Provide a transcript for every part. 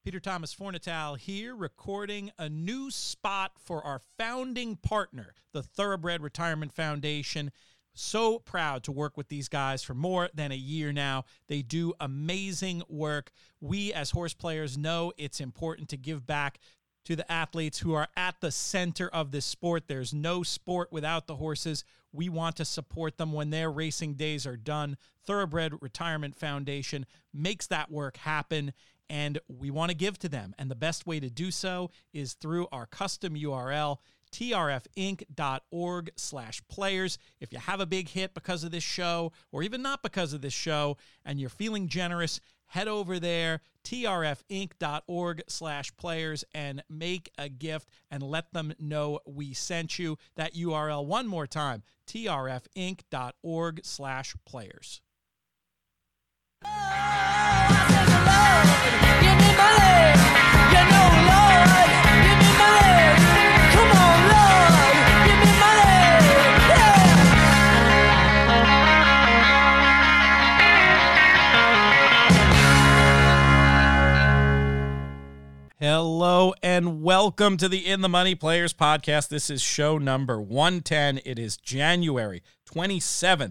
Peter Thomas Fornatale here, recording a new spot for our founding partner, the Thoroughbred Retirement Foundation. So proud to work with these guys for more than a year now. They do amazing work. We as horse players know it's important to give back to the athletes who are at the center of this sport. There's no sport without the horses. We want to support them when their racing days are done. Thoroughbred Retirement Foundation makes that work happen, and we want to give to them. And the best way to do so is through our custom URL, trfinc.org/players. If you have a big hit because of this show, or even not because of this show, and you're feeling generous, head over there, trfinc.org/players, and make a gift and let them know we sent you. That URL one more time, trfinc.org/players. Hello and welcome to the In the Money Players podcast. This is show number 110. It is January 27th,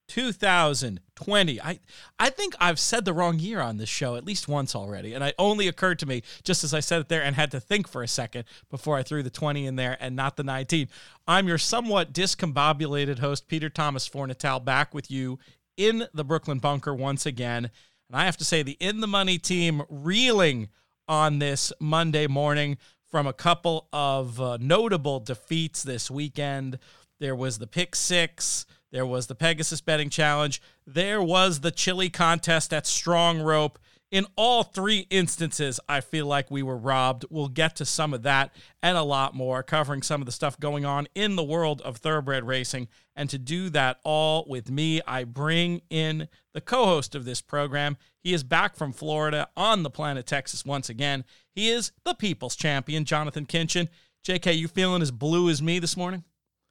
2020. I think I've said the wrong year on this show at least once already, and it only occurred to me just as I said it there and had to think for a second before I threw the 20 in there and not the 19. I'm your somewhat discombobulated host, Peter Thomas Fornatale, back with you in the Brooklyn Bunker once again. And I have to say, the In the Money team reeling on this Monday morning from a couple of notable defeats this weekend. There was the Pick Six, there was the Pegasus Betting Challenge, there was the Chili Contest at Strong Rope. In all three instances, I feel like we were robbed. We'll get to some of that and a lot more, covering some of the stuff going on in the world of thoroughbred racing. And to do that all with me, I bring in the co-host of this program. He is back from Florida on the planet Texas once again. He is the People's Champion, Jonathan Kinchin. JK, you feeling as blue as me this morning?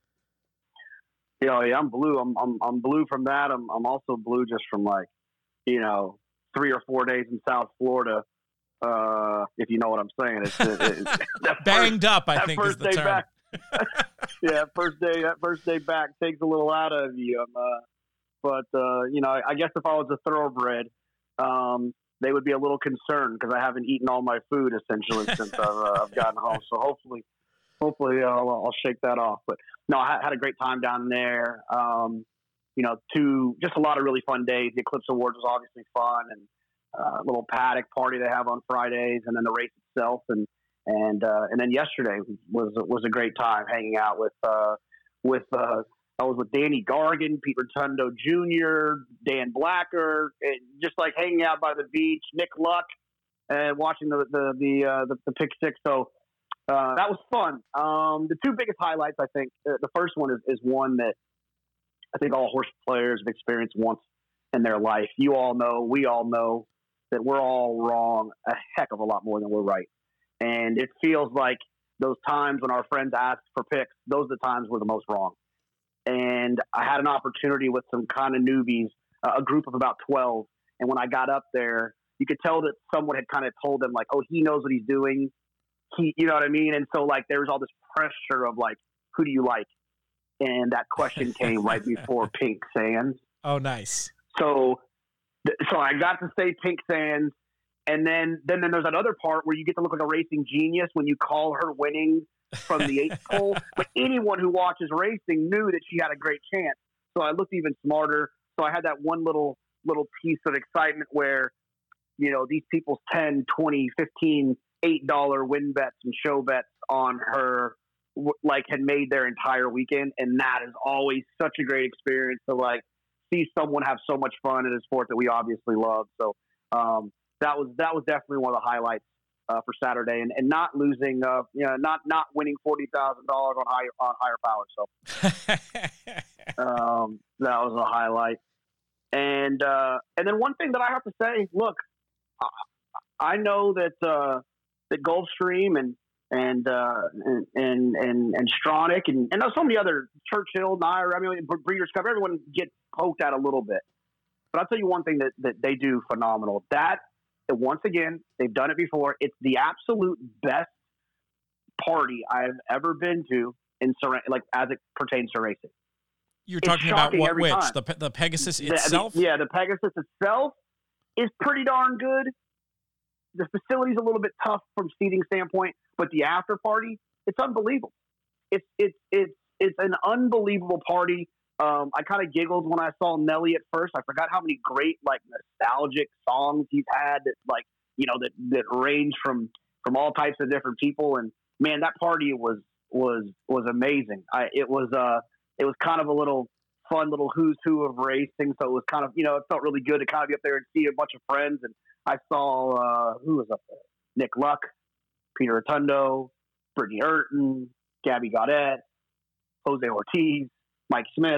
Yeah, I'm blue. I'm blue from that. I'm also blue just from 3 or 4 days in South Florida, if you know what I'm saying. It's banged up, I think is the term. Back, yeah, that first day back takes a little out of you. I guess if I was a thoroughbred, they would be a little concerned because I haven't eaten all my food essentially since I've gotten home. So hopefully I'll shake that off. But no, I had a great time down there. Just a lot of really fun days. The Eclipse Awards was obviously fun, and a little paddock party they have on Fridays, and then the race itself, and then yesterday was a great time hanging out with I was with Danny Gargan, Pete Rotundo Jr., Dan Blacker, and just like hanging out by the beach, Nick Luck, and watching the Pick Six. So that was fun. The two biggest highlights, I think, the first one is one that I think all horse players have experienced once in their life. You all know, we all know that we're all wrong a heck of a lot more than we're right. And it feels like those times when our friends ask for picks, those are the times we're the most wrong. And I had an opportunity with some kind of newbies, a group of about 12. And when I got up there, you could tell that someone had kind of told them like, oh, he knows what he's doing. You know what I mean? And so there was all this pressure of who do you like? And that question came right before Pink Sands. Oh, nice. So I got to say Pink Sands, and then there's that other part where you get to look like a racing genius when you call her winning from the 8th pole. But anyone who watches racing knew that she had a great chance. So I looked even smarter. So I had that one little piece of excitement where, these people's 10, 20, 15, $8 win bets and show bets on her had made their entire weekend, and that is always such a great experience to see someone have so much fun in a sport that we obviously love. So that was definitely one of the highlights for Saturday, and not losing, not winning $40,000 on higher power. So that was a highlight. And then one thing that I have to say, look, I know that Gulfstream and Stronach and so many other, Churchill, Nair, Breeders' Cup, everyone gets poked at a little bit. But I'll tell you one thing that they do phenomenal. That once again, they've done it before. It's the absolute best party I've ever been to like as it pertains to racing. You're talking about which? Time. The Pegasus itself? The Pegasus itself is pretty darn good. The facility's a little bit tough from seating standpoint, but the after party, it's unbelievable. It's an unbelievable party. I kind of giggled when I saw Nelly at first. I forgot how many great like nostalgic songs he's had that range from all types of different people. And man, that party was amazing. It was kind of a little fun little who's who of racing. So it was kind of, it felt really good to kind of be up there and see a bunch of friends. And I saw, who was up there? Nick Luck, Peter Rotundo, Brittany Earton, Gabby Gaudet, Jose Ortiz, Mike Smith,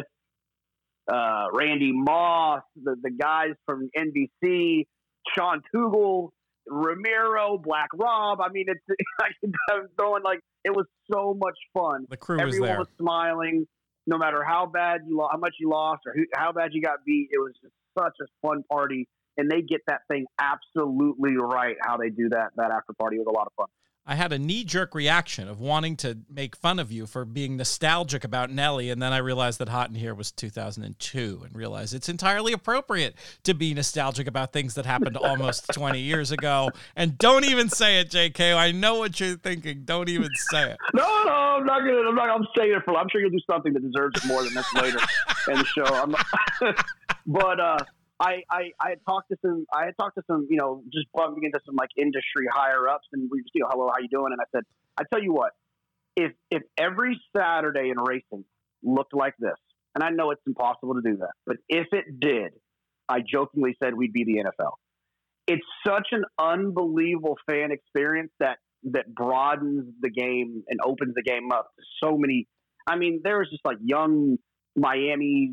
Randy Moss, the guys from NBC, Sean Tugel, Ramiro, Black Rob. I mean, I'm throwing like, it was so much fun. The crew Everyone was smiling, no matter how much you lost or how bad you got beat. It was just such a fun party, and they get that thing absolutely right. How they do that after party was a lot of fun. I had a knee-jerk reaction of wanting to make fun of you for being nostalgic about Nelly, and then I realized that Hot in Here was 2002 and realized it's entirely appropriate to be nostalgic about things that happened almost 20 years ago. And don't even say it, JK. I know what you're thinking. Don't even say it. No, I'm not gonna. I'm saying it I'm sure you'll do something that deserves it more than this later in the show. But I had talked to some, just bumping into some like industry higher ups, and we just, hello, how you doing? And I said, I tell you what, if every Saturday in racing looked like this, and I know it's impossible to do that, but if it did, I jokingly said we'd be the NFL. It's such an unbelievable fan experience that broadens the game and opens the game up to so many. I mean, there was just like young Miami,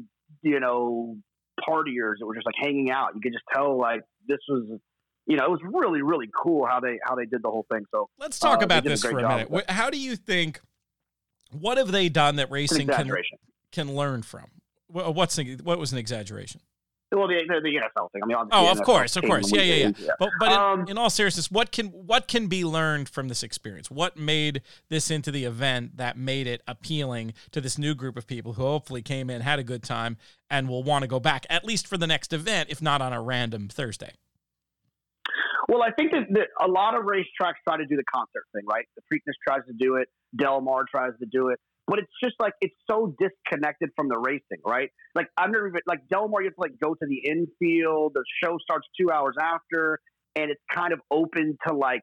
partiers that were just like hanging out. You could just tell like this was, it was really, really cool how they did the whole thing. So let's talk about this for a minute. How do you think, what have they done that racing can learn from? What was an exaggeration? Well, the NFL thing. I mean, of course. Yeah. But in all seriousness, what can be learned from this experience? What made this into the event that made it appealing to this new group of people who hopefully came in, had a good time, and will want to go back, at least for the next event, if not on a random Thursday? Well, I think that a lot of racetracks try to do the concert thing, right? The Preakness tries to do it. Del Mar tries to do it. But it's just like, it's so disconnected from the racing, right? Like, I've never even, like, Del Mar, you have to, like, go to the infield. The show starts 2 hours after, and it's kind of open to, like,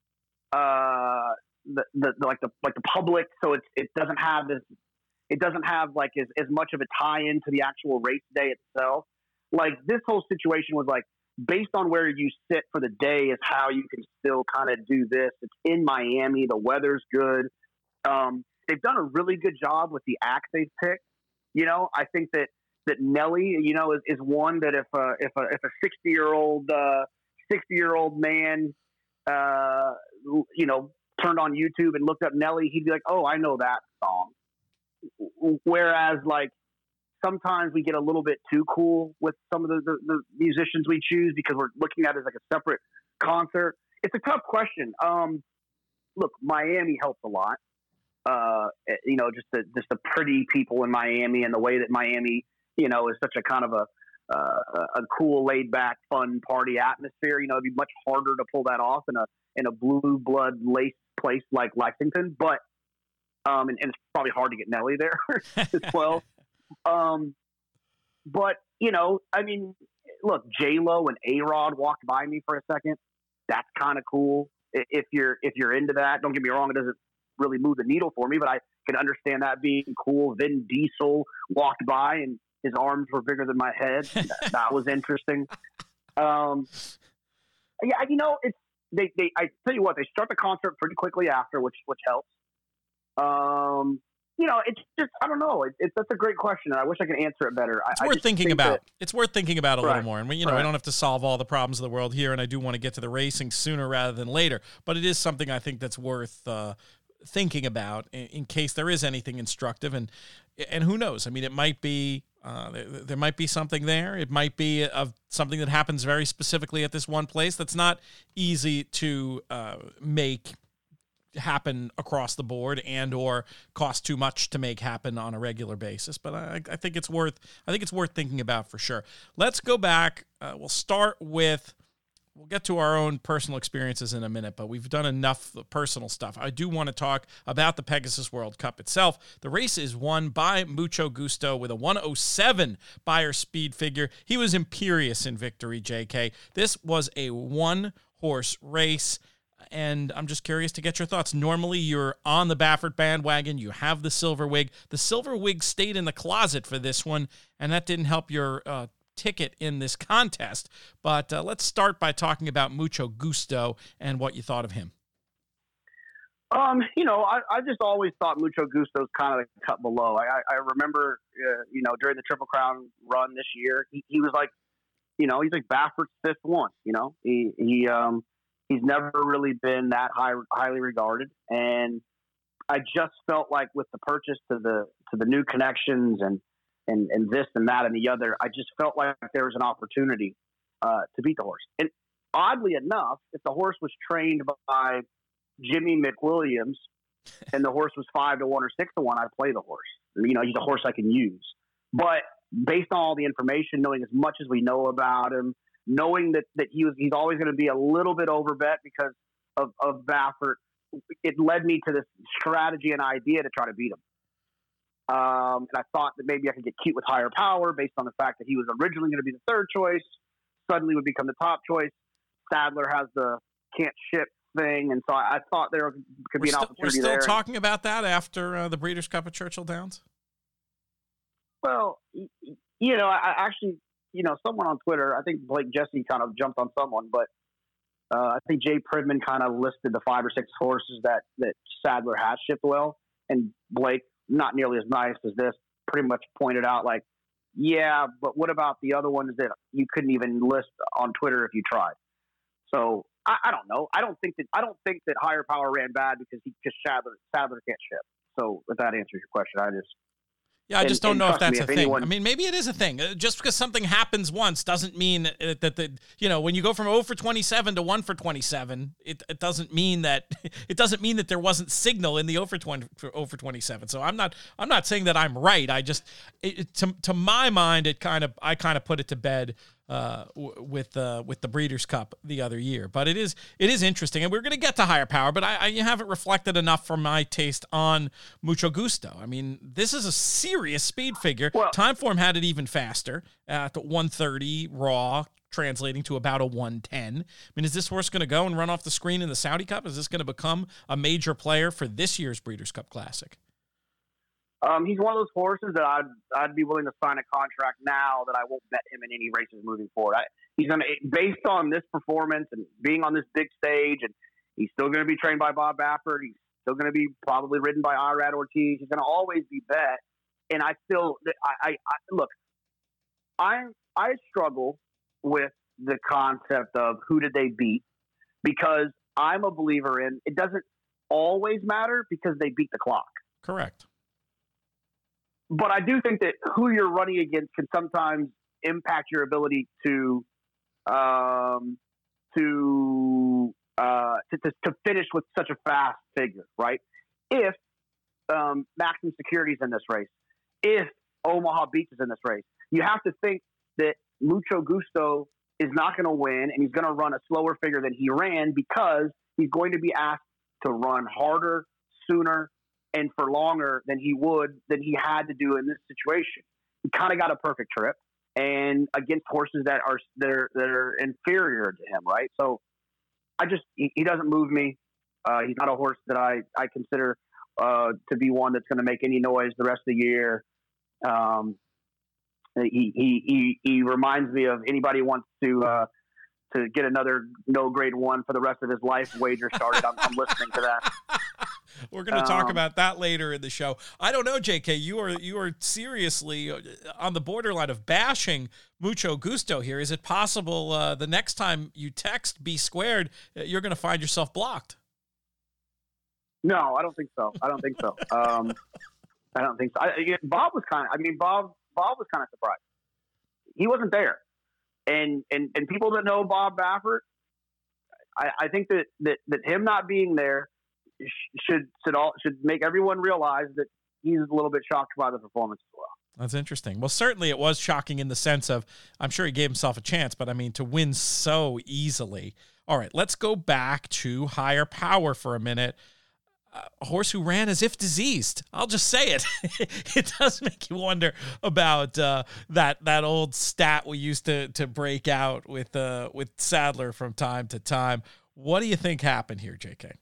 the public. So it doesn't have like as much of a tie-in to the actual race day itself. Like, this whole situation was, like, based on where you sit for the day is how you can still kind of do this. It's in Miami. The weather's good. They've done a really good job with the act they've picked. I think that Nelly, is one that if a 60-year-old man, turned on YouTube and looked up Nelly, he'd be like, oh, I know that song. Whereas like sometimes we get a little bit too cool with some of the musicians we choose because we're looking at it as like a separate concert. It's a tough question. Look, Miami helps a lot. Just the pretty people in Miami and the way that Miami, is such a kind of a cool, laid back, fun party atmosphere. It'd be much harder to pull that off in a blue blood laced place like Lexington, but and it's probably hard to get Nelly there as well. But I mean, look, J-Lo and A-Rod walked by me for a second. That's kind of cool. If you're into that, don't get me wrong, it doesn't really move the needle for me, but I can understand that being cool. Vin Diesel walked by and his arms were bigger than my head. That was interesting. I tell you what, they start the concert pretty quickly after, which helps. It's just, I don't know. That's a great question. And I wish I could answer it better. It's worth thinking about. It's worth thinking about a little more. And we don't have to solve all the problems of the world here. And I do want to get to the racing sooner rather than later, but it is something I think that's worth, thinking about in case there is anything instructive, and who knows? I mean, it might be There might be something there. It might be something that happens very specifically at this one place that's not easy to make happen across the board and or cost too much to make happen on a regular basis. But I think it's worth thinking about for sure. Let's go back. We'll get to our own personal experiences in a minute, but we've done enough personal stuff. I do want to talk about the Pegasus World Cup itself. The race is won by Mucho Gusto with a 107 Beyer speed figure. He was imperious in victory, JK. This was a one-horse race, and I'm just curious to get your thoughts. Normally, you're on the Baffert bandwagon. You have the silver wig. The silver wig stayed in the closet for this one, and that didn't help your ticket in this contest. But let's start by talking about Mucho Gusto and what you thought of him. I just always thought Mucho Gusto's kind of a cut below. I remember, during the Triple Crown run this year, he was like, he's like Baffert's fifth one. He's never really been that highly regarded, and I just felt like with the purchase to the new connections and this and that and the other, I just felt like there was an opportunity to beat the horse. And oddly enough, if the horse was trained by Jimmy McWilliams and the horse was 5-1 or 6-1, I'd play the horse. He's a horse I can use. But based on all the information, knowing as much as we know about him, knowing that he's always going to be a little bit overbet because of Baffert, it led me to this strategy and idea to try to beat him. And I thought that maybe I could get cute with Higher Power based on the fact that he was originally going to be the third choice, suddenly would become the top choice. Sadler has the can't ship thing, and so I thought there could be an opportunity there. We're still talking about that after the Breeders' Cup at Churchill Downs? Well, I actually, someone on Twitter, I think Blake Jesse kind of jumped on someone, but I think Jay Pridman kind of listed the 5 or 6 horses that Sadler has shipped well, and Blake, not nearly as nice as this, pretty much pointed out like, yeah, but what about the other ones that you couldn't even list on Twitter if you tried? So I don't know. I don't think that Higher Power ran bad because Sadler can't ship. So if that answers your question, I just don't know if that's a thing. I mean, maybe it is a thing. Just because something happens once doesn't mean that when you go from 0 for 27 to 1 for 27, it doesn't mean that there wasn't signal in the 0 for 27. So I'm not saying that I'm right. I just to my mind I kind of put it to bed with the Breeders' Cup the other year. But it is interesting, and we're going to get to Higher Power, but I haven't reflected enough for my taste on Mucho Gusto. I mean, this is a serious speed figure. Well, Timeform had it even faster at 130 raw, translating to about a 110. I mean, is this horse going to go and run off the screen in the Saudi Cup? Is this going to become a major player for this year's Breeders' Cup Classic? He's one of those horses that I'd be willing to sign a contract now that I won't bet him in any races moving forward. He's going to, based on this performance and being on this big stage, and he's still going to be trained by Bob Baffert. He's still going to be probably ridden by Irad Ortiz. He's going to always be bet. And I look, I struggle with the concept of who did they beat, because I'm a believer in it doesn't always matter because they beat the clock. Correct. But I do think that who you're running against can sometimes impact your ability to finish with such a fast figure, right? If Maxim Security's in this race, if Omaha Beach is in this race, you have to think that Mucho Gusto is not going to win, and he's going to run a slower figure than he ran because he's going to be asked to run harder, sooner, and for longer than he had to do in this situation. He kind of got a perfect trip, and against horses that are inferior to him, right? So he doesn't move me. He's not a horse that I consider to be one that's going to make any noise the rest of the year. He reminds me of anybody who wants to get another no grade 1 for the rest of his life wager started. I'm listening to that. We're going to talk about that later in the show. I don't know, JK. You are seriously on the borderline of bashing Mucho Gusto here. Is it possible the next time you text B squared, you're going to find yourself blocked? No, I don't think so. I don't think so. Bob was Bob Bob was kind of surprised. He wasn't there. And people that know Bob Baffert, I think that him not being there should make everyone realize that he's a little bit shocked by the performance as well. That's interesting. Well, certainly it was shocking in the sense of, I'm sure he gave himself a chance, but I mean, to win so easily. All right, let's go back to Higher Power for a minute. A horse who ran as if diseased. I'll just say it. It does make you wonder about that old stat we used to break out with Sadler from time to time. What do you think happened here, JK?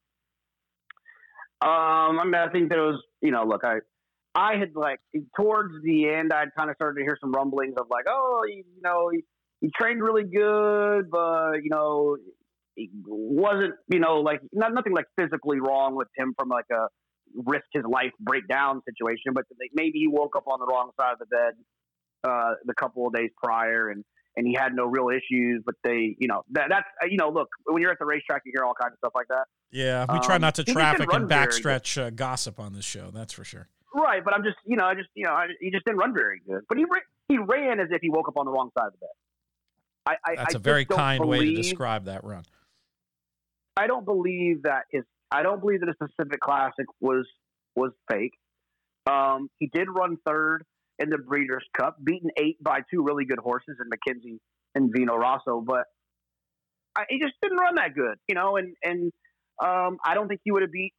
I mean, I think there was, look, I had towards the end, I'd kind of started to hear some rumblings of he trained really good, but, it wasn't, nothing physically wrong with him from a risk his life breakdown situation, but maybe he woke up on the wrong side of the bed the couple of days prior and he had no real issues, but that's look, when you're at the racetrack, you hear all kinds of stuff like that. Yeah. We try not to traffic and backstretch gossip on this show. That's for sure. Right. But I'm just, he just didn't run very good, but he ran as if he woke up on the wrong side of the bed. That's a very kind way to describe that run. I don't believe that his Pacific Classic was fake. He did run third in the Breeders' Cup, beaten 8 by 2 really good horses in McKenzie and Vino Rosso, but he just didn't run that good, and I don't think he would have beat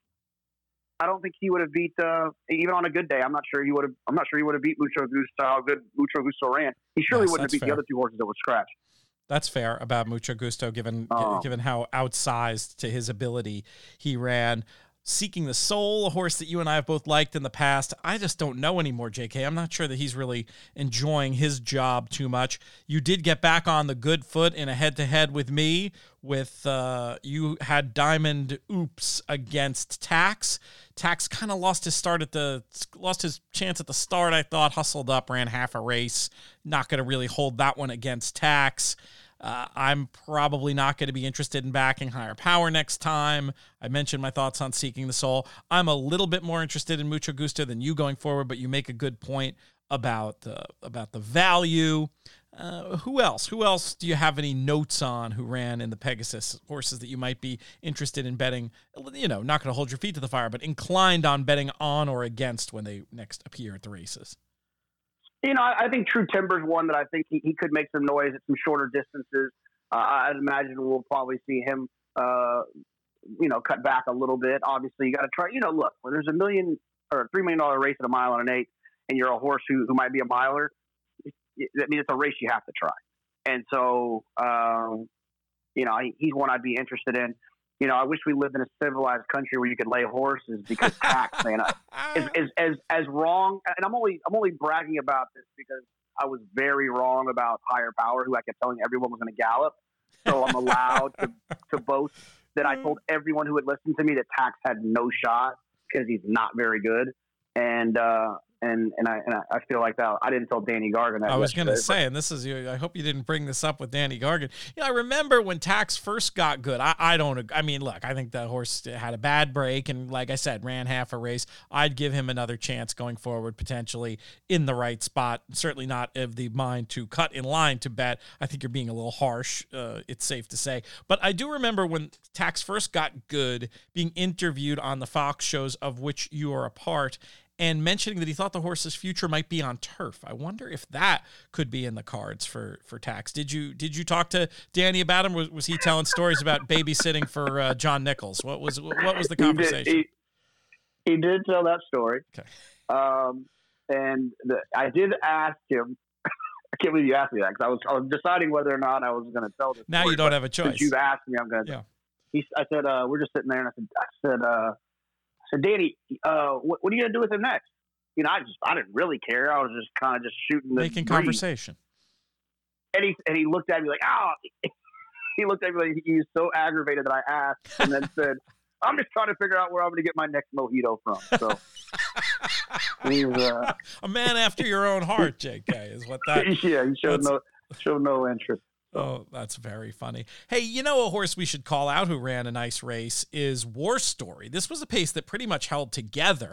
even on a good day. I'm not sure he would have beat Mucho Gusto. How good Mucho Gusto ran. He surely wouldn't have beat the other 2 horses that were scratched. That's fair about Mucho Gusto, given how outsized to his ability he ran. Seeking the Soul, a horse that you and I have both liked in the past. I just don't know anymore, JK. I'm not sure that he's really enjoying his job too much. You did get back on the good foot in a head-to-head with me. You had Diamond Oops against Tax. Tax kind of lost his chance at the start. I thought hustled up, ran half a race. Not going to really hold that one against Tax. I'm probably not going to be interested in backing Higher Power next time. I mentioned my thoughts on Seeking the Soul. I'm a little bit more interested in Mucho Gusto than you going forward, but you make a good point about the value. Who else? Who else do you have any notes on who ran in the Pegasus? Horses that you might be interested in betting, not going to hold your feet to the fire, but inclined on betting on or against when they next appear at the races? I think True Timber's one that I think he could make some noise at some shorter distances. I'd imagine we'll probably see him, cut back a little bit. Obviously, you got to try. Look, when there's $1 million or $3 million race at a mile and an 8, and you're a horse who might be a miler, that means it's a race you have to try. And so, he's one I'd be interested in. I wish we lived in a civilized country where you could lay horses because Tax, man, as wrong. And I'm only bragging about this because I was very wrong about Higher Power, who I kept telling everyone was going to gallop. So I'm allowed to boast that I told everyone who would listen to me that Tax had no shot because he's not very good. And I feel like that. I didn't tell Danny Gargan that. I was going to say, and this is, I hope you didn't bring this up with Danny Gargan. I remember when Tax first got good. Look, I think the horse had a bad break, and like I said, ran half a race. I'd give him another chance going forward, potentially in the right spot. Certainly not of the mind to cut in line to bet. I think you're being a little harsh. It's safe to say, but I do remember when Tax first got good, being interviewed on the Fox shows of which you are a part, and mentioning that he thought the horse's future might be on turf. I wonder if that could be in the cards for Tax. Did you talk to Danny about him? Was he telling stories about babysitting for John Nichols? What was the conversation? He did tell that story. Okay. I did ask him. I can't believe you asked me that because I was deciding whether or not I was going to tell this. Now story, you don't have a choice. Since you've asked me, I'm going to. Yeah. I said we're just sitting there, and I said. So Danny, what are you gonna do with him next? I didn't really care. I was just kind of shooting, making conversation. And he looked at me like, he looked at me like he was so aggravated that I asked, and then said, "I'm just trying to figure out where I'm gonna get my next mojito from." So he was a man after your own heart, JK, is what that. Yeah, he showed no interest. Oh, that's very funny. Hey, a horse we should call out who ran a nice race is War Story. This was a pace that pretty much held together.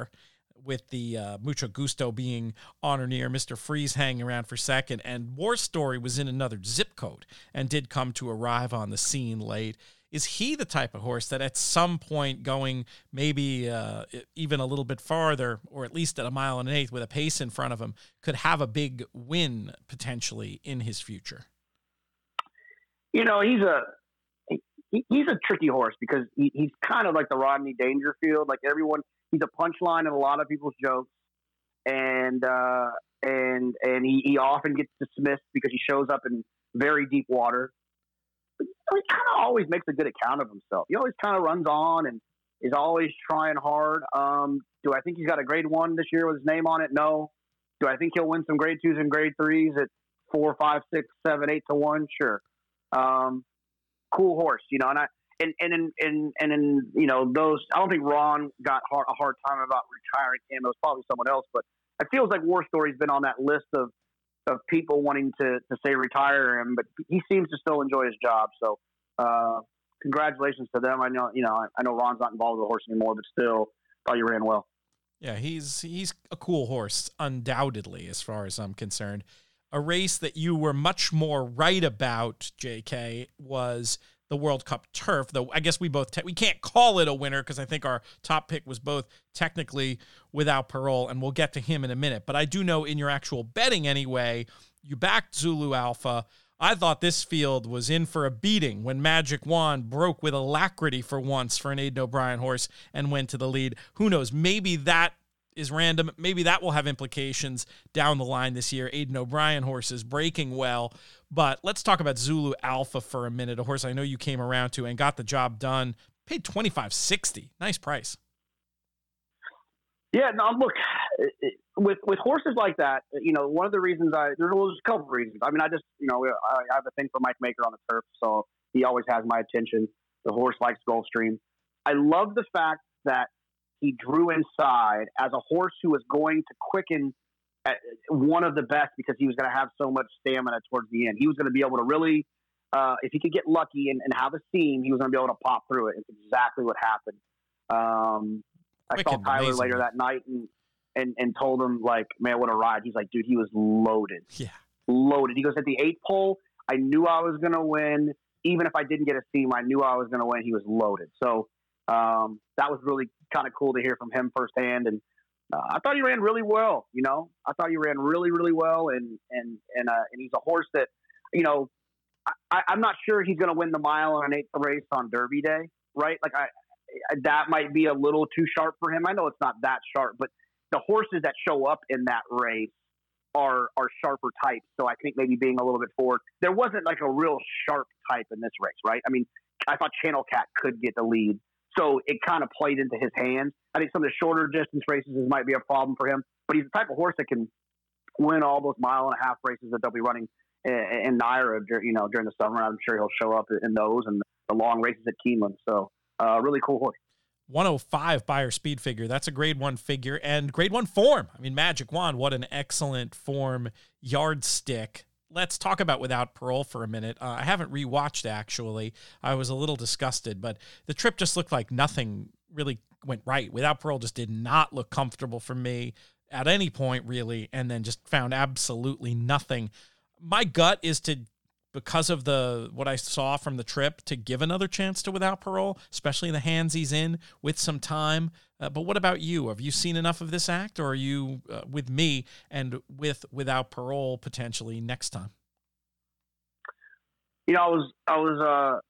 with the Mucho Gusto being on or near, Mr. Freeze hanging around for second, and War Story was in another zip code and did come to arrive on the scene late. Is he the type of horse that at some point going maybe even a little bit farther, or at least at 1.125 miles with a pace in front of him, could have a big win potentially in his future? You know, he's a tricky horse because he's kind of like the Rodney Dangerfield. Like he's a punchline in a lot of people's jokes, and he often gets dismissed because he shows up in very deep water. But he kind of always makes a good account of himself. He always kind of runs on and is always trying hard. Do I think he's got a grade 1 this year with his name on it? No. Do I think he'll win some grade 2s and grade 3s at 4, 5, 6, 7, 8 to 1? Sure. Cool horse, you know, and in you know, those, I don't think Ron got a hard time about retiring him. It was probably someone else, but it feels like War Story's been on that list of people wanting to say retire him, but he seems to still enjoy his job. So, congratulations to them. I know Ron's not involved with the horse anymore, but still thought you ran well. Yeah, he's a cool horse, undoubtedly, as far as I'm concerned. A race that you were much more right about, JK, was the World Cup Turf, though I guess we can't call it a winner because I think our top pick was both technically Without Parole, and we'll get to him in a minute. But I do know in your actual betting anyway, you backed Zulu Alpha. I thought this field was in for a beating when Magic Wand broke with alacrity for once for an Aidan O'Brien horse and went to the lead. Who knows? Maybe that is random. Maybe that will have implications down the line this year. Aidan O'Brien horses breaking well. But let's talk about Zulu Alpha for a minute, a horse I know you came around to and got the job done. Paid $25.60. Nice price. Yeah, no, look, with horses like that, you know, one of the reasons there's a couple of reasons. I mean, I have a thing for Mike Maker on the turf, so he always has my attention. The horse likes Gulfstream. I love the fact that he drew inside as a horse who was going to quicken at one of the best because he was going to have so much stamina towards the end. He was going to be able to really, if he could get lucky and have a seam, he was going to be able to pop through it. It's exactly what happened. I saw Tyler later that night and told him, like, man, what a ride. He's like, dude, he was loaded. Yeah. Loaded. He goes, at the 8th pole, I knew I was going to win. Even if I didn't get a seam, I knew I was going to win. He was loaded. So that was really kind of cool to hear from him firsthand. And I thought he ran really well. You know, I thought he ran really, really well. And he's a horse that, you know, I'm not sure he's going to win the mile on an 8th race on Derby Day, right? Like that might be a little too sharp for him. I know it's not that sharp, but the horses that show up in that race are sharper types. So I think maybe being a little bit forward, there wasn't like a real sharp type in this race, right? I mean, I thought Channel Cat could get the lead. So it kind of played into his hands. I think some of the shorter distance races might be a problem for him, but he's the type of horse that can win all those 1.5 mile races that they'll be running in Naira, you know, during the summer. I'm sure he'll show up in those and the long races at Keeneland. So really cool horse. 105 Beyer speed figure. That's a grade 1 figure and grade 1 form. I mean, Magic Wand, what an excellent form yardstick. Let's talk about Without Parole for a minute. I haven't rewatched, actually. I was a little disgusted, but the trip just looked like nothing really went right. Without Parole just did not look comfortable for me at any point, really, and then just found absolutely nothing. My gut is to, because of what I saw from the trip, to give another chance to Without Parole, especially the hands he's in with some time. But what about you? Have you seen enough of this act, or are you with me and Without Parole potentially next time? You know, I was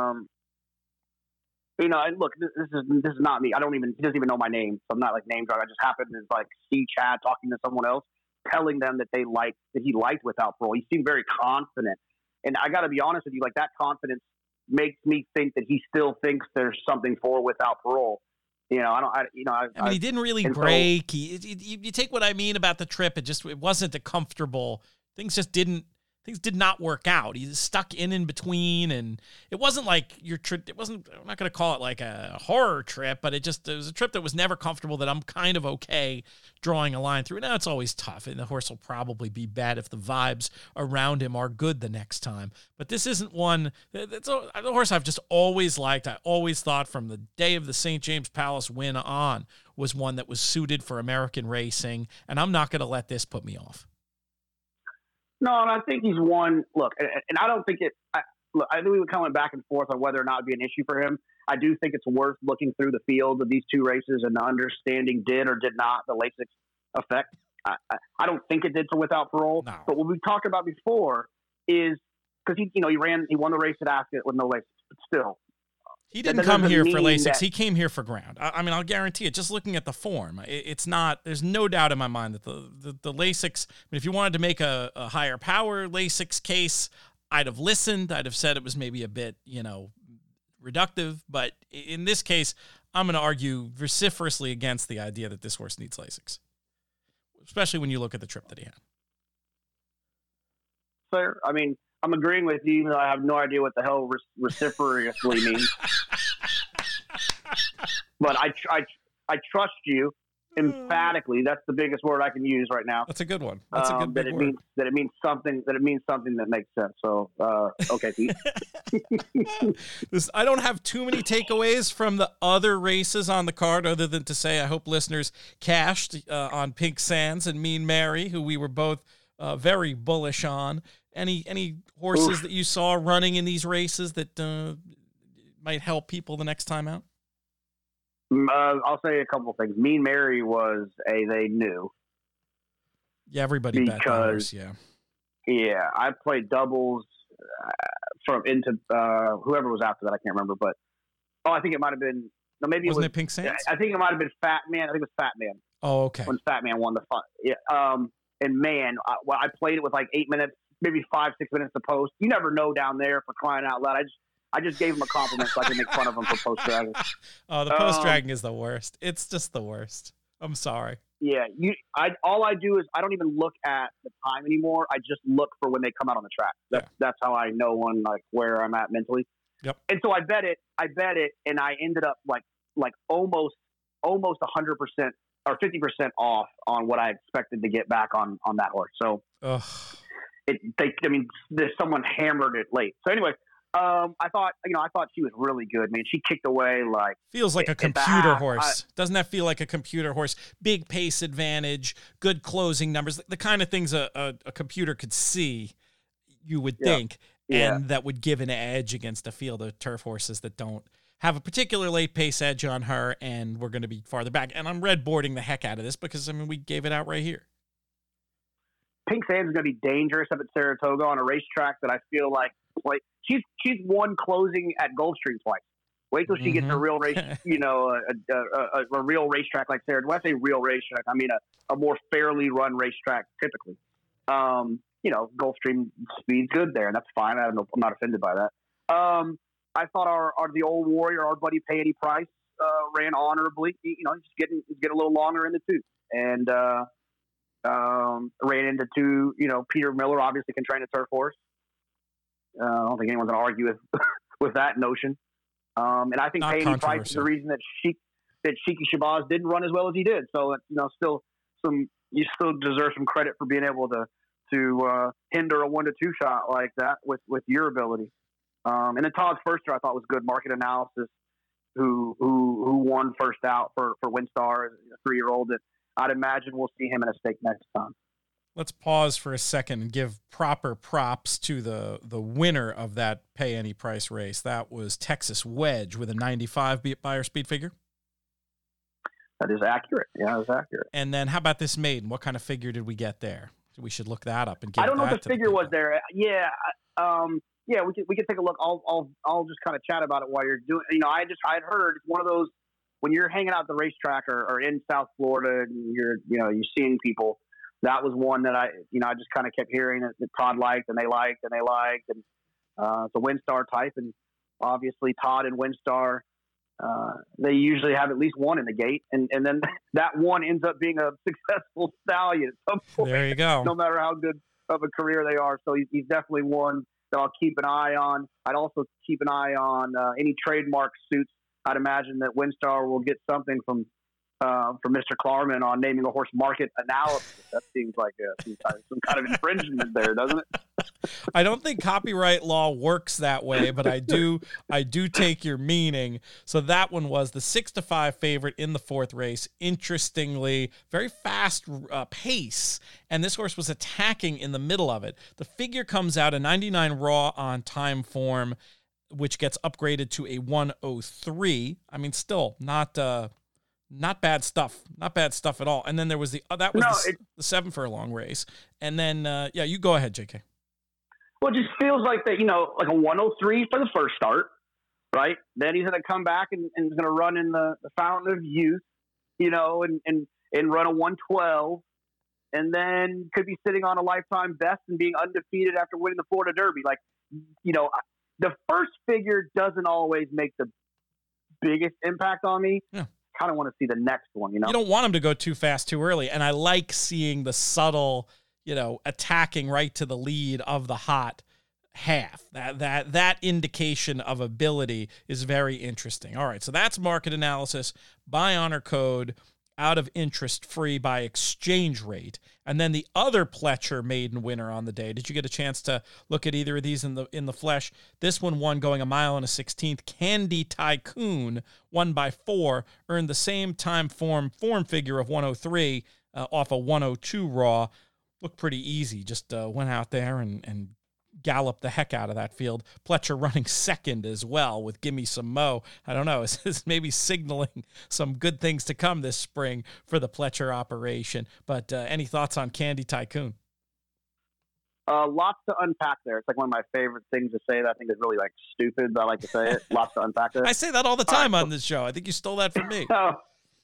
you know, and look, this is not me. He doesn't even know my name, so I'm not like name dropping. I just happened to like see Chad talking to someone else, telling them that he liked Without Parole. He seemed very confident. And I got to be honest with you, like that confidence makes me think that he still thinks there's something for Without Parole. You know, I mean, he didn't really break. So, you take what I mean about the trip. It wasn't a comfortable. Things did not work out. He's stuck in between, and it wasn't like your trip. It wasn't. I'm not going to call it like a horror trip, but it was a trip that was never comfortable. That I'm kind of okay drawing a line through. Now it's always tough, and the horse will probably be bad if the vibes around him are good the next time. But this isn't one. It's the horse I've just always liked. I always thought from the day of the St. James Palace win on was one that was suited for American racing, and I'm not going to let this put me off. No, and I think he's one. Look, and I don't think it. I think we were coming back and forth on whether or not it'd be an issue for him. I do think it's worth looking through the field of these two races and understanding did or did not the LASIK effect. I don't think it did for Without Parole. No. But what we've talked about before is because he won the race at Ascot with no LASIK, but still. He didn't come here for LASIK. He came here for ground. I mean, I'll guarantee it. Just looking at the form, it's not. There's no doubt in my mind that the LASIKs. I mean, if you wanted to make a higher power LASIKs case, I'd have listened. I'd have said it was maybe a bit, reductive. But in this case, I'm going to argue vociferously against the idea that this horse needs LASIKs, especially when you look at the trip that he had. Fair. I mean, I'm agreeing with you, even though I have no idea what the hell reciprocally means. But I trust you emphatically. That's the biggest word I can use right now. That's a good one. That's a good big word. That it means something that makes sense. So okay, Pete. I don't have too many takeaways from the other races on the card, other than to say I hope listeners cashed on Pink Sands and Mean Mary, who we were both very bullish on. Any horses that you saw running in these races that might help people the next time out? I'll say a couple of things. Mean Mary was they knew. Yeah, everybody bet that horse, yeah. Yeah, I played doubles into whoever was after that. I can't remember, but I think it might have been. No, maybe wasn't it Pink Sands? I think it might have been Fat Man. I think it was Fat Man. Oh, okay. When Fat Man won the fun. Yeah. And man, I played it with like 8 minutes, maybe 5-6 minutes to post. You never know down there, for crying out loud. I just gave him a compliment so I could make fun of him for post dragging. Oh, the post dragging is the worst. It's just the worst. I'm sorry. Yeah, all I do is I don't even look at the time anymore. I just look for when they come out on the track. That's how I know where I'm at mentally. Yep. And so I bet it, and I ended up like almost 100% or 50% off on what I expected to get back on that horse. So someone hammered it late. So anyway. I thought she was really good, man. She kicked away feels like a computer horse. Doesn't that feel like a computer horse? Big pace advantage, good closing numbers, the kind of things a computer could see, you would think, and that would give an edge against a field of turf horses that don't have a particular late pace edge on her, and we're going to be farther back. And I'm red boarding the heck out of this because, we gave it out right here. Pink Sands is going to be dangerous up at Saratoga on a racetrack that I feel like she's won closing at Gulfstream twice. Wait till she gets a real race, a real racetrack like Saratoga. When I say real racetrack, I mean a more fairly run racetrack typically. Gulfstream speed's good there, and that's fine. I'm not offended by that. I thought the old warrior, our buddy Peyote Price, ran honorably. He's getting a little longer in the tooth, and ran into two. Peter Miller obviously can train a turf horse. I don't think anyone's going to argue with that notion. And I think Peyote Price is the reason that Shiki Shabazz didn't run as well as he did. So you still deserve some credit for being able to hinder a 1-2 shot like that with your ability. And then Todd Firster I thought was good market analysis, who won first out for WinStar, a 3-year-old that I'd imagine we'll see him in a stake next time. Let's pause for a second and give proper props to the winner of that Pay Any Price race. That was Texas Wedge with a 95 buyer speed figure. That is accurate. Yeah, that's accurate. And then how about this maiden? What kind of figure did we get there? We should look that up and get. I don't know what the figure was there. Yeah, we could take a look. I'll just kind of chat about it while you're doing. I'd heard it's one of those when you're hanging out at the racetrack or in South Florida and you're seeing people. That was one that I just kind of kept hearing that Todd liked and they liked. And it's a WinStar type. And obviously Todd and WinStar, they usually have at least one in the gate. And then that one ends up being a successful stallion at some point. There you go. No matter how good of a career they are. So he's definitely one that I'll keep an eye on. I'd also keep an eye on any trademark suits. I'd imagine that WinStar will get something from Mr. Klarman on naming a horse market analysis. That seems like some kind of infringement there, doesn't it? I don't think copyright law works that way, but I do take your meaning. So that one was the 6-5 favorite in the fourth race. Interestingly, very fast pace, and this horse was attacking in the middle of it. The figure comes out a 99 raw on time form, which gets upgraded to a 103. I mean, still not bad stuff. Not bad stuff at all. And then there was the 7 furlong race. And then, you go ahead, JK. Well, it just feels like that, like a 103 for the first start, right? Then he's going to come back and he's going to run in the Fountain of Youth, and run a 112. And then could be sitting on a lifetime best and being undefeated after winning the Florida Derby. Like, the first figure doesn't always make the biggest impact on me. Yeah. Kind of want to see the next one, You don't want him to go too fast too early. And I like seeing the subtle, attacking right to the lead of the hot half. That indication of ability is very interesting. All right, so that's market analysis by honor code, out of interest free by exchange rate. And then the other Pletcher maiden winner on the day. Did you get a chance to look at either of these in the flesh? This one won going a mile and a 16th. Candy Tycoon won by 4, earned the same time form figure of 103 off a 102 raw. Looked pretty easy. Just went out there and galloped the heck out of that field. Pletcher running second as well with Gimme Some Mo. I don't know. Is this maybe signaling some good things to come this spring for the Pletcher operation? But any thoughts on Candy Tycoon? Lots to unpack there. It's like one of my favorite things to say that I think is really stupid, but I like to say it. Lots to unpack there. I say that all the time on this show. I think you stole that from me. I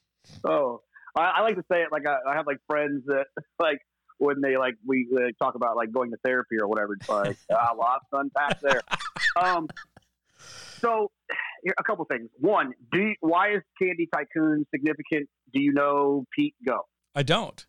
like to say it like I have friends that when they we talk about going to therapy or whatever, it's lots to unpack there. So here, a couple things. One, why is Candy Tycoon significant? Do you know Pete Go? I don't.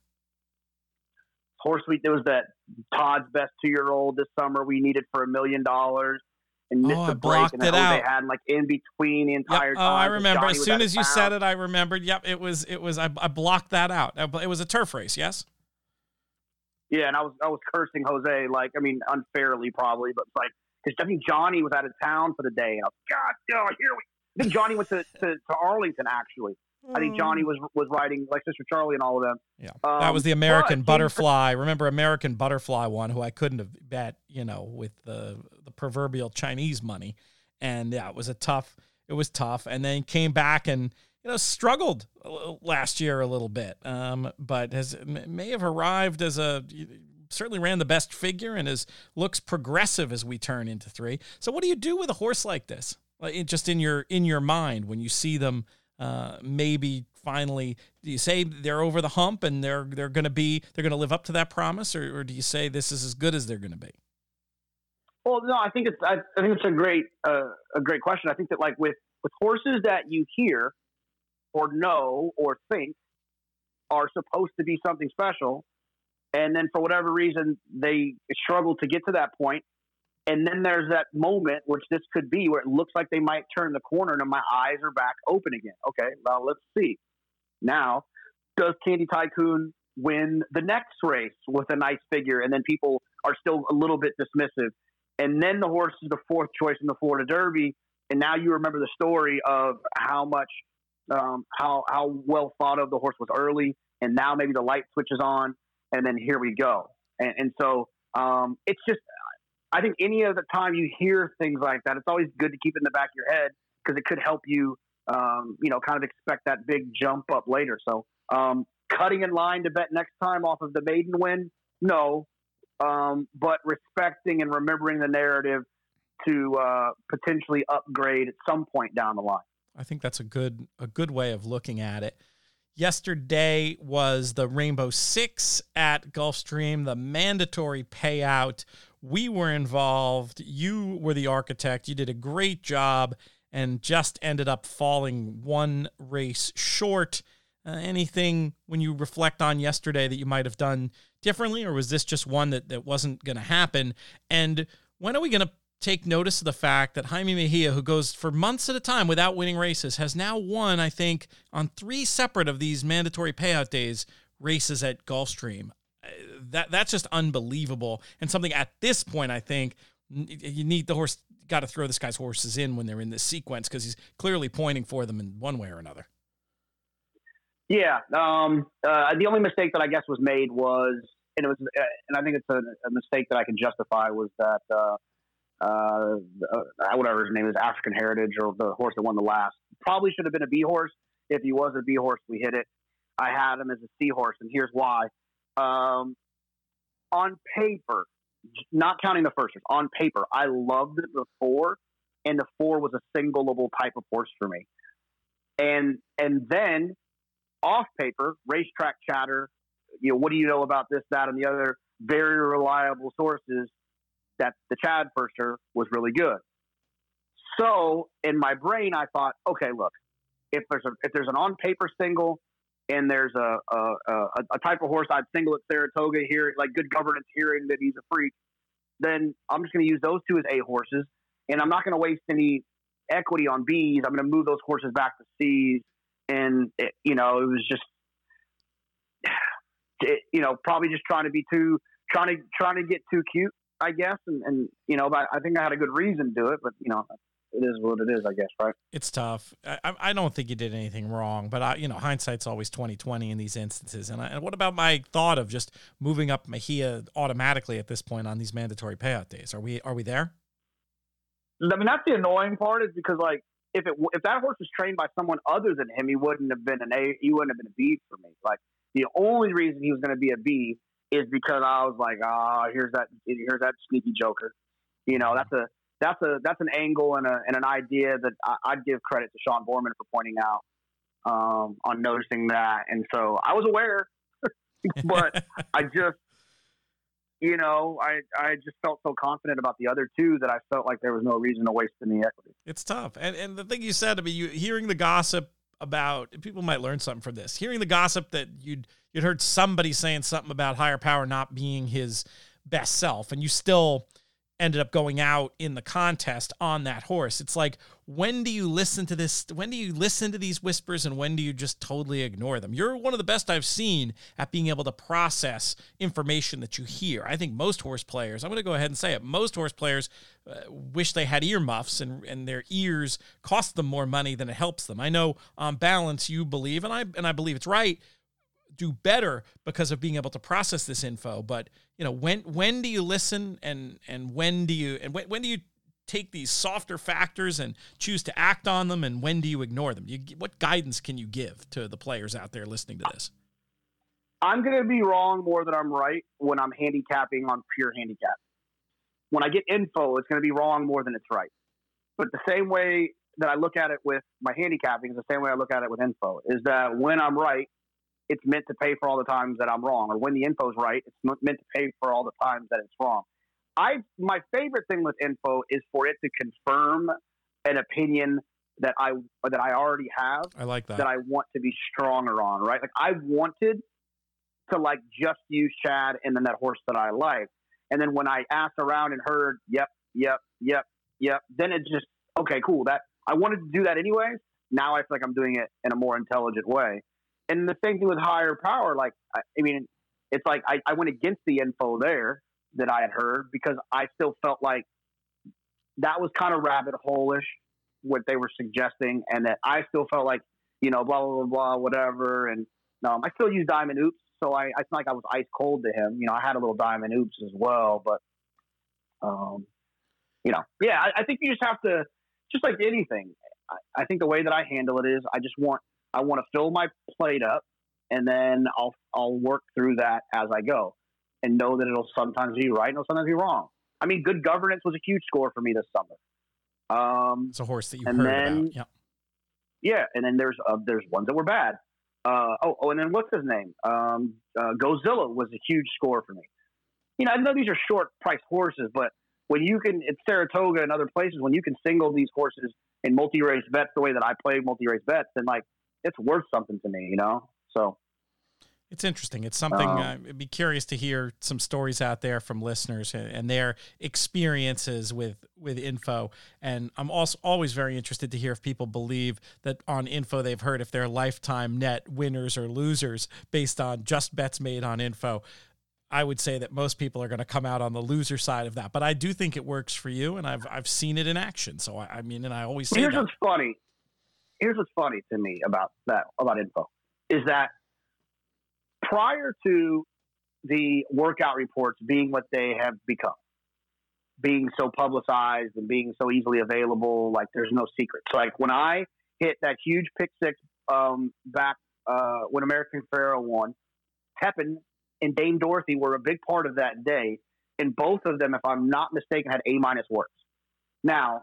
Horse week, there was that Todd's best 2-year-old this summer we needed for $1 million and missed the break, and it out. They had in between the entire time. Oh, I remember. As soon as you said it, I remembered. Yep, it was. I blocked that out. It was a turf race. Yes. Yeah, and I was cursing Jose, unfairly probably, but because I think Johnny was out of town for the day, and I was I think Johnny went to Arlington actually. I think Johnny was riding Sister Charlie and all of them. Yeah, that was the American Butterfly. Remember American Butterfly one, who I couldn't have bet, with the proverbial Chinese money, and yeah, it was tough, and then came back and struggled last year a little bit, but may have arrived as certainly ran the best figure and looks progressive as we turn into 3. So what do you do with a horse like this? Just in your mind when you see them, maybe finally, do you say they're over the hump and they're going to live up to that promise, or do you say this is as good as they're going to be? Well, no, I think it's a great question. I think that with horses that you hear or know or think are supposed to be something special, and then for whatever reason they struggle to get to that point, and then there's that moment, which this could be, where it looks like they might turn the corner and my eyes are back open again. Okay, well, let's see. Now, does Candy Tycoon win the next race with a nice figure, and then people are still a little bit dismissive, and then the horse is the 4th choice in the Florida Derby, and now you remember the story of how much how well thought of the horse was early, and now maybe the light switches on, and then here we go. And so it's just, I think any of the time you hear things like that, it's always good to keep in the back of your head because it could help you, kind of expect that big jump up later. So cutting in line to bet next time off of the maiden win, no, but respecting and remembering the narrative to potentially upgrade at some point down the line. I think that's a good way of looking at it. Yesterday was the Rainbow Six at Gulfstream, the mandatory payout. We were involved. You were the architect. You did a great job and just ended up falling one race short. Anything when you reflect on yesterday that you might have done differently, or was this just one that wasn't going to happen? And when are we going to take notice of the fact that Jaime Mejia, who goes for months at a time without winning races, has now won, I think, on 3 separate of these mandatory payout days, races at Gulfstream? That's just unbelievable. And something at this point, I think you need the horse, got to throw this guy's horses in when they're in this sequence, because he's clearly pointing for them in one way or another. Yeah. The only mistake that I guess was made was, and I think it's a mistake that I can justify, was that whatever his name is, African Heritage, or the horse that won the last, probably should have been a B horse. If he was a B horse, we hit it. I had him as a C horse, and here's why. On paper, not counting the first, on paper, I loved the 4, and the 4 was a singleable type of horse for me. And then off paper, racetrack chatter, what do you know about this, that, and the other very reliable sources, that the Chad Firster was really good. So in my brain, I thought, okay, look, if there's an on paper single, and there's a type of horse I'd single at Saratoga here, like Good Governance, hearing that he's a freak, then I'm just going to use those 2 as A horses, and I'm not going to waste any equity on Bs. I'm going to move those horses back to Cs, and it was just, probably just trying to get too cute, I guess, and but I think I had a good reason to do it, but it is what it is, I guess, right? It's tough. I don't think you did anything wrong, but hindsight's always 20/20 in these instances. And what about my thought of just moving up Mejia automatically at this point on these mandatory payout days? Are we there? I mean, that's the annoying part, is because, like, if that horse was trained by someone other than him, he wouldn't have been an A. He wouldn't have been a B for me. Like, the only reason he was going to be a B is because I was like, here's that sneaky joker. That's an angle and an idea that I'd give credit to Sean Borman for pointing out, on noticing that. And so I was aware, but I just, I just felt so confident about the other 2 that I felt like there was no reason to waste any equity. It's tough. And the thing you said to me, hearing the gossip about, people might learn something from this, hearing the gossip that you'd heard somebody saying something about Higher Power not being his best self, and you still ended up going out in the contest on that horse. It's like, when do you listen to this? When do you listen to these whispers, and when do you just totally ignore them? You're one of the best I've seen at being able to process information that you hear. I think most horse players, I'm going to go ahead and say it, most horse players wish they had earmuffs, and their ears cost them more money than it helps them. I know on balance you believe, and I believe it's right, do better because of being able to process this info. But when do you listen, and when do you take these softer factors and choose to act on them, and when do you ignore them? What guidance can you give to the players out there listening to this? I'm going to be wrong more than I'm right when I'm handicapping on pure handicap. When I get info, it's going to be wrong more than it's right. But the same way that I look at it with my handicapping is the same way I look at it with info, is that when I'm right, it's meant to pay for all the times that I'm wrong. Or when the info's right, it's meant to pay for all the times that it's wrong. My favorite thing with info is for it to confirm an opinion that I already have. I like that. That I want to be stronger on, right? Like, I wanted to, like, just use Chad and then that horse that I like. And then when I asked around and heard, yep, then it's just, okay, cool. That I wanted to do that anyways. Now I feel like I'm doing it in a more intelligent way. And the same thing with Higher Power. Like, it's like I went against the info there that I had heard, because I still felt like that was kind of rabbit hole-ish, what they were suggesting, and that I still felt like, blah, blah, blah, blah, whatever. And I still use Diamond Oops, so I feel like I was ice cold to him. I had a little Diamond Oops as well, but, I think you just have to, just like anything, I think the way that I handle it is I want to fill my plate up, and then I'll work through that as I go, and know that it'll sometimes be right and it'll sometimes be wrong. I mean, Good Governance was a huge score for me this summer. It's a horse that you heard about. Yeah. Yeah. And then there's ones that were bad. And then what's his name? Gozilla was a huge score for me. I know these are short price horses, but when you can, at Saratoga and other places, when you can single these horses in multi-race bets the way that I play multi-race bets, then, like, it's worth something to me, So it's interesting. It's something I'd be curious to hear some stories out there from listeners and their experiences with info. And I'm also always very interested to hear if people believe that on info they've heard if they're lifetime net winners or losers based on just bets made on info. I would say that most people are going to come out on the loser side of that. But I do think it works for you, and I've seen it in action. So, I mean, and I always say Here's what's funny. Here's what's funny to me about info, is that prior to the workout reports being what they have become, being so publicized and being so easily available, like there's no secret. So like when I hit that huge pick six back when American Pharoah won, Tepin and Dane Dorothy were a big part of that day, and both of them, if I'm not mistaken, had A- works. Now,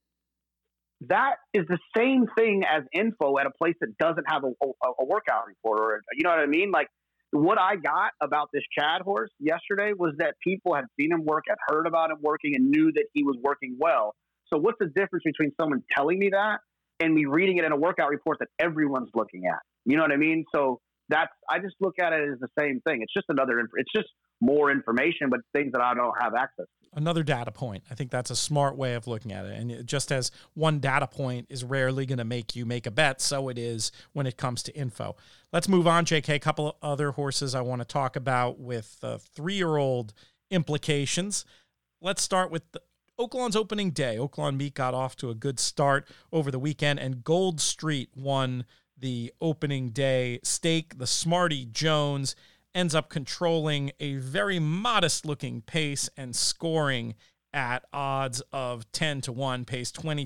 that is the same thing as info at a place that doesn't have a workout report, or you know what I mean? Like what I got about this Chad horse yesterday was that people had seen him work, had heard about him working, and knew that he was working well. So what's the difference between someone telling me that and me reading it in a workout report that everyone's looking at? You know what I mean? So I just look at it as the same thing. It's just more information, but things that I don't have access to. Another data point. I think that's a smart way of looking at it. And just as one data point is rarely going to make you make a bet, so it is when it comes to info. Let's move on, JK. A couple of other horses I want to talk about with 3-year-old implications. Let's start with Oaklawn's opening day. Oaklawn Meet got off to a good start over the weekend, and Gold Street won the opening day stake. The Smarty Jones ends up controlling a very modest-looking pace and scoring at odds of 10-1, pace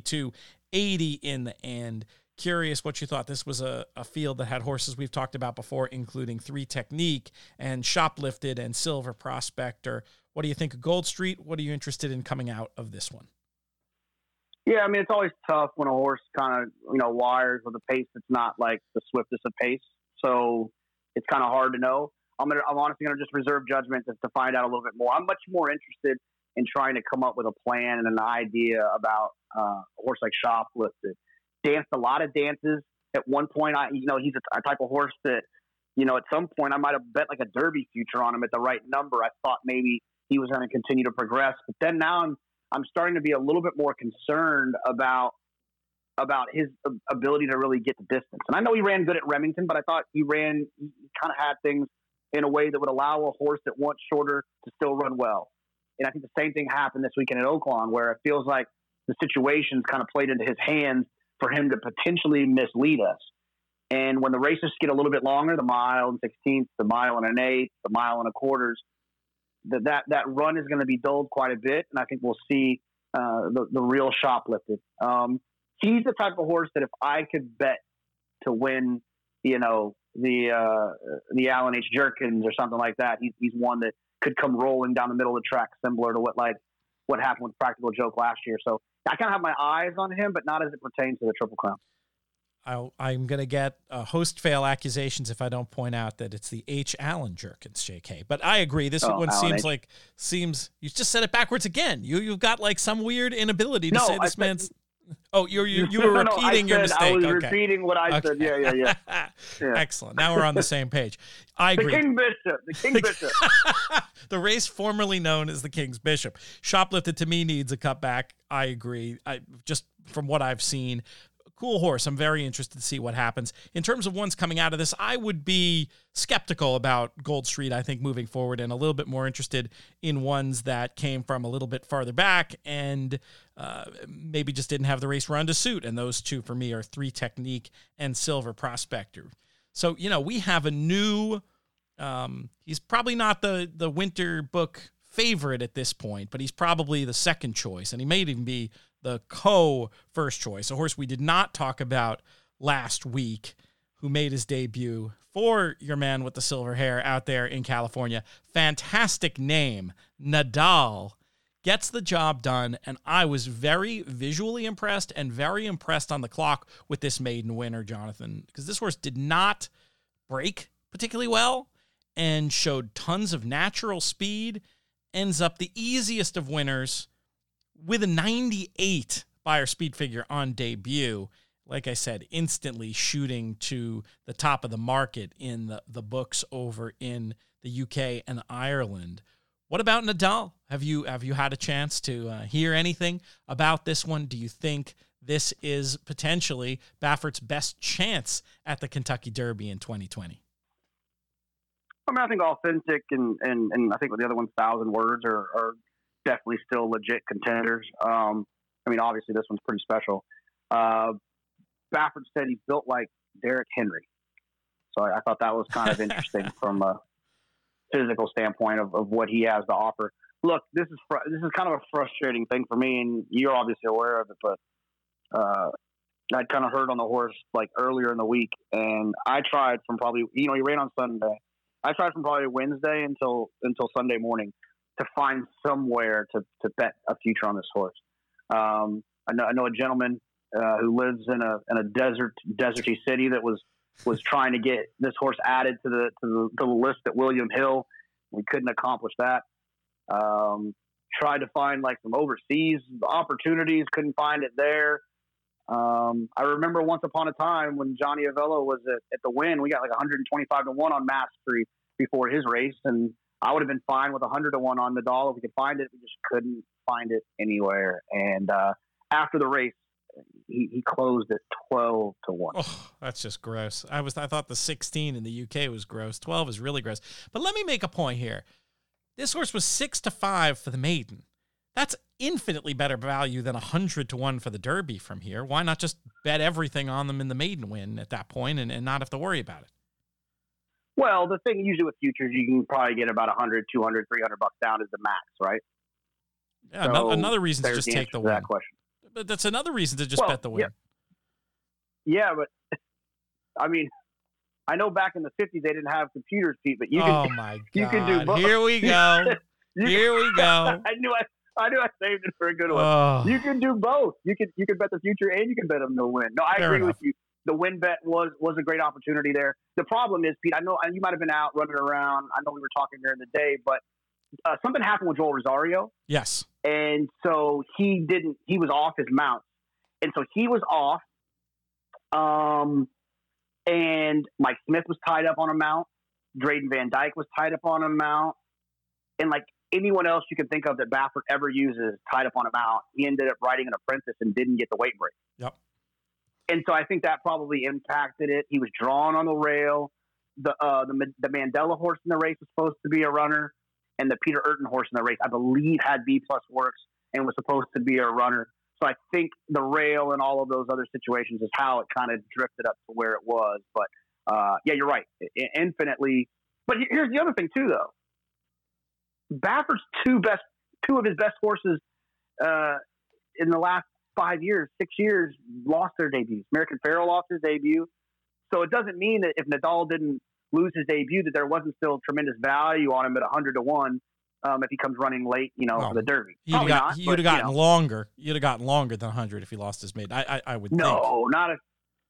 22.80 in the end. Curious what you thought. This was a field that had horses we've talked about before, including 3 Technique and Shoplifted and Silver Prospector. What do you think of Gold Street? What are you interested in coming out of this one? Yeah, I mean, it's always tough when a horse kind of, wires with a pace that's not like the swiftest of pace. So it's kind of hard to know. I'm honestly going to just reserve judgment to find out a little bit more. I'm much more interested in trying to come up with a plan and an idea about a horse like Shoplifted. Danced a lot of dances. At one point, he's a type of horse that, at some point I might have bet like a Derby future on him at the right number. I thought maybe he was going to continue to progress. But then now I'm starting to be a little bit more concerned about his ability to really get the distance. And I know he ran good at Remington, but I thought he kind of had things in a way that would allow a horse that wants shorter to still run well. And I think the same thing happened this weekend at Oaklawn, where it feels like the situations kind of played into his hands for him to potentially mislead us. And when the races get a little bit longer, the mile and 16th, the mile and an eighth, the mile and a quarters, that run is going to be dulled quite a bit. And I think we'll see the real Shoplifted. He's the type of horse that if I could bet to win, the Allen H. Jerkins or something like that, he's one that could come rolling down the middle of the track, similar to what happened with Practical Joke last year. So I kind of have my eyes on him, but not as it pertains to the Triple Crown. I'm going to get host-fail accusations if I don't point out that it's the H. Allen Jerkins, JK. But I agree. This one seems you just said it backwards again. You've got like some weird inability to say this man's. Oh, you were repeating your mistake. I was repeating what I said. Yeah. Excellent. Now we're on the same page. I agree. The King Bishop. The race formerly known as the King's Bishop. Shoplifted to me needs a cutback. I agree. Just from what I've seen. Cool horse. I'm very interested to see what happens. In terms of ones coming out of this, I would be skeptical about Gold Street, I think, moving forward, and a little bit more interested in ones that came from a little bit farther back and maybe just didn't have the race run to suit. And those two, for me, are 3 Technique and Silver Prospector. So, we have a new, he's probably not the winter book favorite at this point, but he's probably the second choice, and he may even be the co-first choice, a horse we did not talk about last week, who made his debut for your man with the silver hair out there in California. Fantastic name, Nadal, gets the job done, and I was very visually impressed and very impressed on the clock with this maiden winner, Jonathan, because this horse did not break particularly well and showed tons of natural speed, ends up the easiest of winners with a 98 Beyer speed figure on debut. Like I said, instantly shooting to the top of the market in the books over in the UK and Ireland. What about Nadal? Have you had a chance to hear anything about this one? Do you think this is potentially Baffert's best chance at the Kentucky Derby in 2020? I mean, I think Authentic and I think the other one's 1,000 Words are definitely still legit contenders. I mean, obviously this one's pretty special. Baffert said he's built like Derrick Henry. So I thought that was kind of interesting from a physical standpoint of what he has to offer. Look, this is kind of a frustrating thing for me, and you're obviously aware of it, but I'd kind of heard on the horse like earlier in the week, and I tried from probably, he ran on Sunday. I tried from probably Wednesday until Sunday morning to find somewhere to bet a future on this horse. I know a gentleman who lives in a deserty city that was trying to get this horse added to the list at William Hill. We couldn't accomplish that. Tried to find like some overseas opportunities, couldn't find it there. I remember once upon a time when Johnny Avello was at the Win, we got like 125 to 1 on Mastery before his race, and I would have been fine with 100 to 1 on Nadal if we could find it. We just couldn't find it anywhere. And after the race, he closed at 12 to 1. Oh, that's just gross. I thought the 16 in the UK was gross. 12 is really gross. But let me make a point here. This horse was 6 to 5 for the maiden. That's infinitely better value than 100 to 1 for the Derby from here. Why not just bet everything on them in the maiden win at that point and not have to worry about it? Well, the thing usually with futures, you can probably get about 100, 200, 300 bucks down is the max, right? Yeah, so another reason to just take the win. That question. But that's another reason to just bet the win. Yeah, but I mean, I know back in the 50s they didn't have computers, Pete, but you can do both. Here we go. Here we go. I knew I saved it for a good one. Oh. You can do both. You can bet the future and you can bet them to win. No, I agree with you. The win bet was a great opportunity there. The problem is, Pete, I know you might have been out running around. I know we were talking during the day, but something happened with Joel Rosario. Yes. And so he was off his mount. And so he was off. And Mike Smith was tied up on a mount. Drayden Van Dyke was tied up on a mount. And like anyone else you can think of that Baffert ever uses tied up on a mount, he ended up riding an apprentice and didn't get the weight break. Yep. And so I think that probably impacted it. He was drawn on the rail. The Mandela horse in the race was supposed to be a runner, and the Peter Urton horse in the race, I believe, had B+ works and was supposed to be a runner. So I think the rail and all of those other situations is how it kind of drifted up to where it was. But yeah, you're right, infinitely. But here's the other thing too, though. Baffert's two of his best horses in the last 5 years, 6 years, lost their debuts. American Pharoah lost his debut. So it doesn't mean that if Nadal didn't lose his debut, that there wasn't still tremendous value on him at 100 to 1 if he comes running late, for the Derby. You'd have gotten longer. You'd have gotten longer than 100 if he lost his maiden. I would think. No, not if.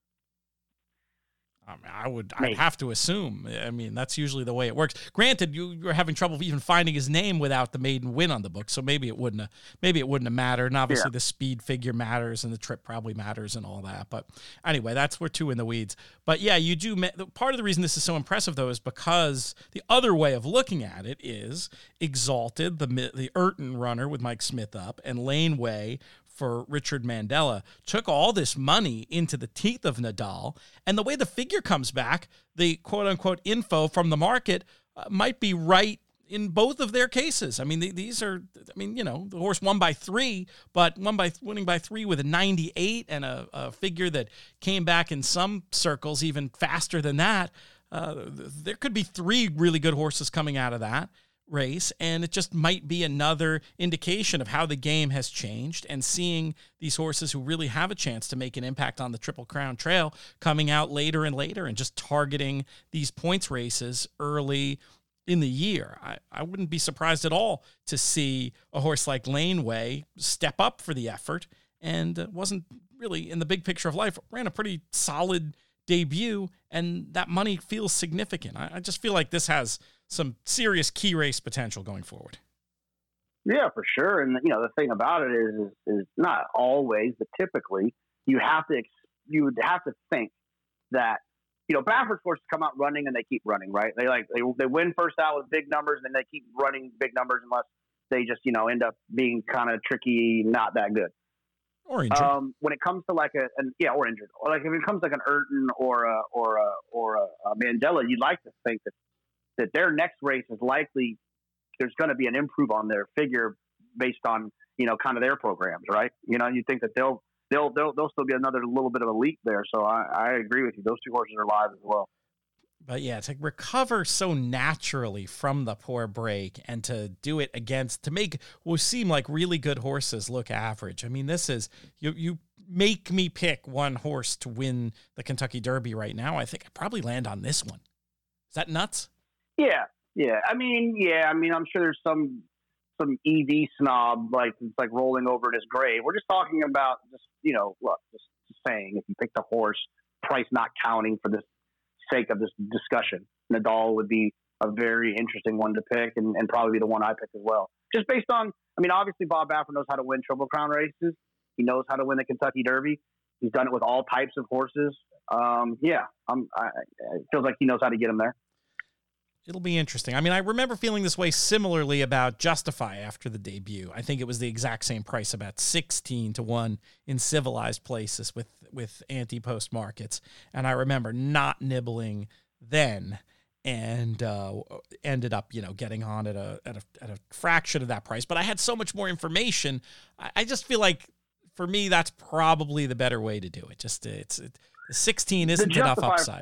I mean, I'd have to assume. I mean, that's usually the way it works. Granted, you were having trouble even finding his name without the maiden win on the book, so maybe it wouldn't have mattered. And obviously, the speed figure matters, and the trip probably matters, and all that. But anyway, we're too in the weeds. But yeah, you do. Part of the reason this is so impressive, though, is because the other way of looking at it is Exalted, the Urton runner with Mike Smith up, and Laneway for Richard Mandela, took all this money into the teeth of Nadal, and the way the figure comes back, the quote-unquote info from the market might be right in both of their cases. I mean, these are, the horse won by 3, but winning by 3 with a 98 and a figure that came back in some circles even faster than that. There could be 3 really good horses coming out of that race, and it just might be another indication of how the game has changed, and seeing these horses who really have a chance to make an impact on the Triple Crown Trail coming out later and later and just targeting these points races early in the year. I wouldn't be surprised at all to see a horse like Laneway step up for the effort, and wasn't really, in the big picture of life, ran a pretty solid debut, and that money feels significant. I just feel like this has some serious key race potential going forward. Yeah, for sure. And the thing about it is not always, but typically you would have to think that Baffert's horses come out running and they keep running, right? They win first out with big numbers, and they keep running big numbers unless they just end up being kind of tricky, not that good. Or injured. When it comes to or injured, or like if it comes like an Urton or a Mandela, you'd like to think that that their next race is likely there's going to be an improve on their figure based on, kind of their programs, right? You think that they'll still be another little bit of a leap there. So I agree with you. Those two horses are live as well. But yeah, to recover so naturally from the poor break and to do it to make what seem like really good horses look average. I mean, this is, you make me pick one horse to win the Kentucky Derby right now. I think I'd probably land on this one. Is that nuts? Yeah. I mean, I'm sure there's some EV snob, it's like rolling over in his grave. We're just talking about just saying, if you pick the horse, price not counting for the sake of this discussion, Nadal would be a very interesting one to pick and probably be the one I pick as well. Just based on, obviously Bob Baffert knows how to win Triple Crown races. He knows how to win the Kentucky Derby. He's done it with all types of horses. It feels like he knows how to get them there. It'll be interesting. I remember feeling this way similarly about Justify after the debut. I think it was the exact same price, about 16-1 in civilized places with anti-post markets. And I remember not nibbling then and ended up, getting on at a fraction of that price. But I had so much more information. I just feel like for me, that's probably the better way to do it. Just the 16 isn't enough upside.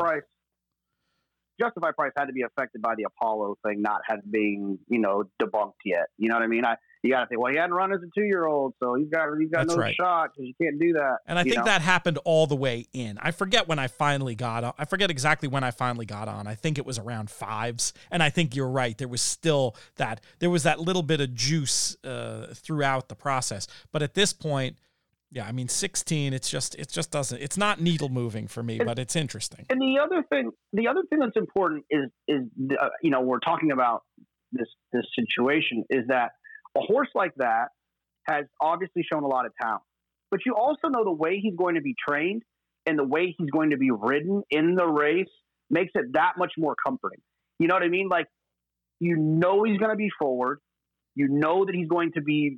Justify price had to be affected by the Apollo thing not being, debunked yet. You know what I mean? You got to think, well, he hadn't run as a 2-year-old, so he's got That's no right. shot because you can't do that. And I think that happened all the way in. I forget when I finally got on. I forget exactly when I finally got on. I think it was around 5s. And I think you're right. There was still that little bit of juice throughout the process. But at this point, 16, it's just not needle moving for me, but it's interesting. And the other thing that's important is we're talking about this situation is that a horse like that has obviously shown a lot of talent, but you also know the way he's going to be trained and the way he's going to be ridden in the race makes it that much more comforting. You know what I mean? Like, he's going to be forward. You know that he's going to be,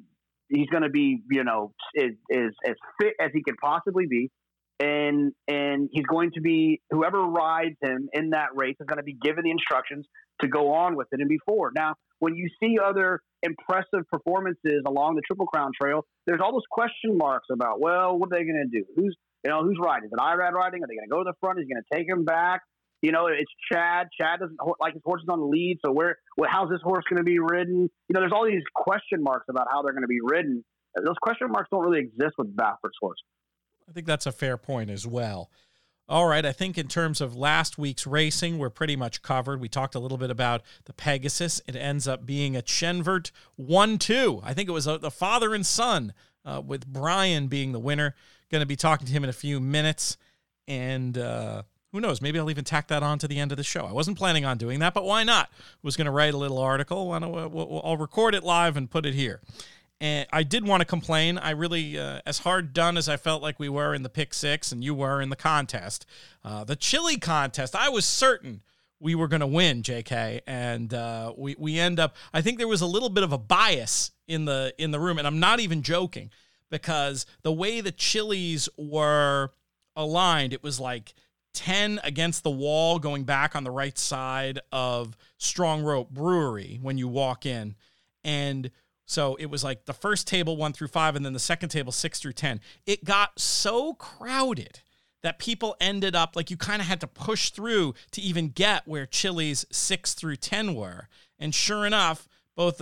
as fit as he could possibly be. And he's going to be, whoever rides him in that race is going to be given the instructions to go on with it and be forward. Now, when you see other impressive performances along the Triple Crown Trail, there's all those question marks about, well, what are they going to do? Who's riding? Is it Irad riding? Are they going to go to the front? Is he going to take him back? It's Chad. Chad doesn't like his horse is on the lead. So how's this horse going to be ridden? There's all these question marks about how they're going to be ridden. Those question marks don't really exist with Baffert's horse. I think that's a fair point as well. All right. I think in terms of last week's racing, we're pretty much covered. We talked a little bit about the Pegasus. It ends up being a Chenvert 1-2. I think it was the father and son, with Brian being the winner. Going to be talking to him in a few minutes. And, who knows? Maybe I'll even tack that on to the end of the show. I wasn't planning on doing that, but why not? I was going to write a little article. I'll record it live and put it here. And I did want to complain. I really, as hard done as I felt like we were in the Pick Six and you were in the contest, the Chili contest, I was certain we were going to win, JK. And we end up, I think there was a little bit of a bias in the room, and I'm not even joking, because the way the Chili's were aligned, it was like 10 against the wall going back on the right side of Strong Rope Brewery when you walk in. And so it was like the first table 1 through 5, and then the second table 6 through 10. It got so crowded that people ended up, like, you kind of had to push through to even get where Chili's 6 through 10 were. And sure enough, both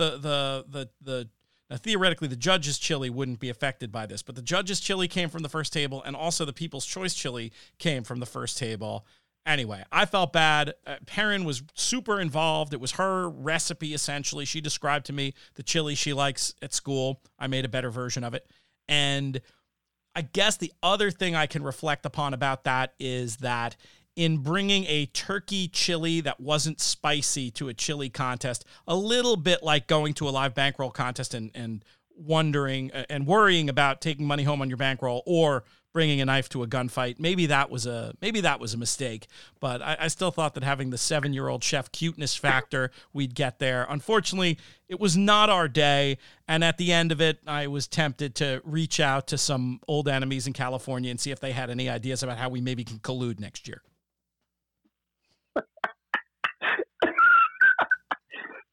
now, theoretically, the judges' chili wouldn't be affected by this, but the judges' chili came from the first table, and also the People's Choice chili came from the first table. Anyway, I felt bad. Perrin was super involved. It was her recipe, essentially. She described to me the chili she likes at school. I made a better version of it. And I guess the other thing I can reflect upon about that is that in bringing a turkey chili that wasn't spicy to a chili contest, a little bit like going to a live bankroll contest and wondering and worrying about taking money home on your bankroll or bringing a knife to a gunfight. Maybe that was a mistake, but I still thought that having the 7-year-old chef cuteness factor, we'd get there. Unfortunately, it was not our day, and at the end of it, I was tempted to reach out to some old enemies in California and see if they had any ideas about how we maybe can collude next year.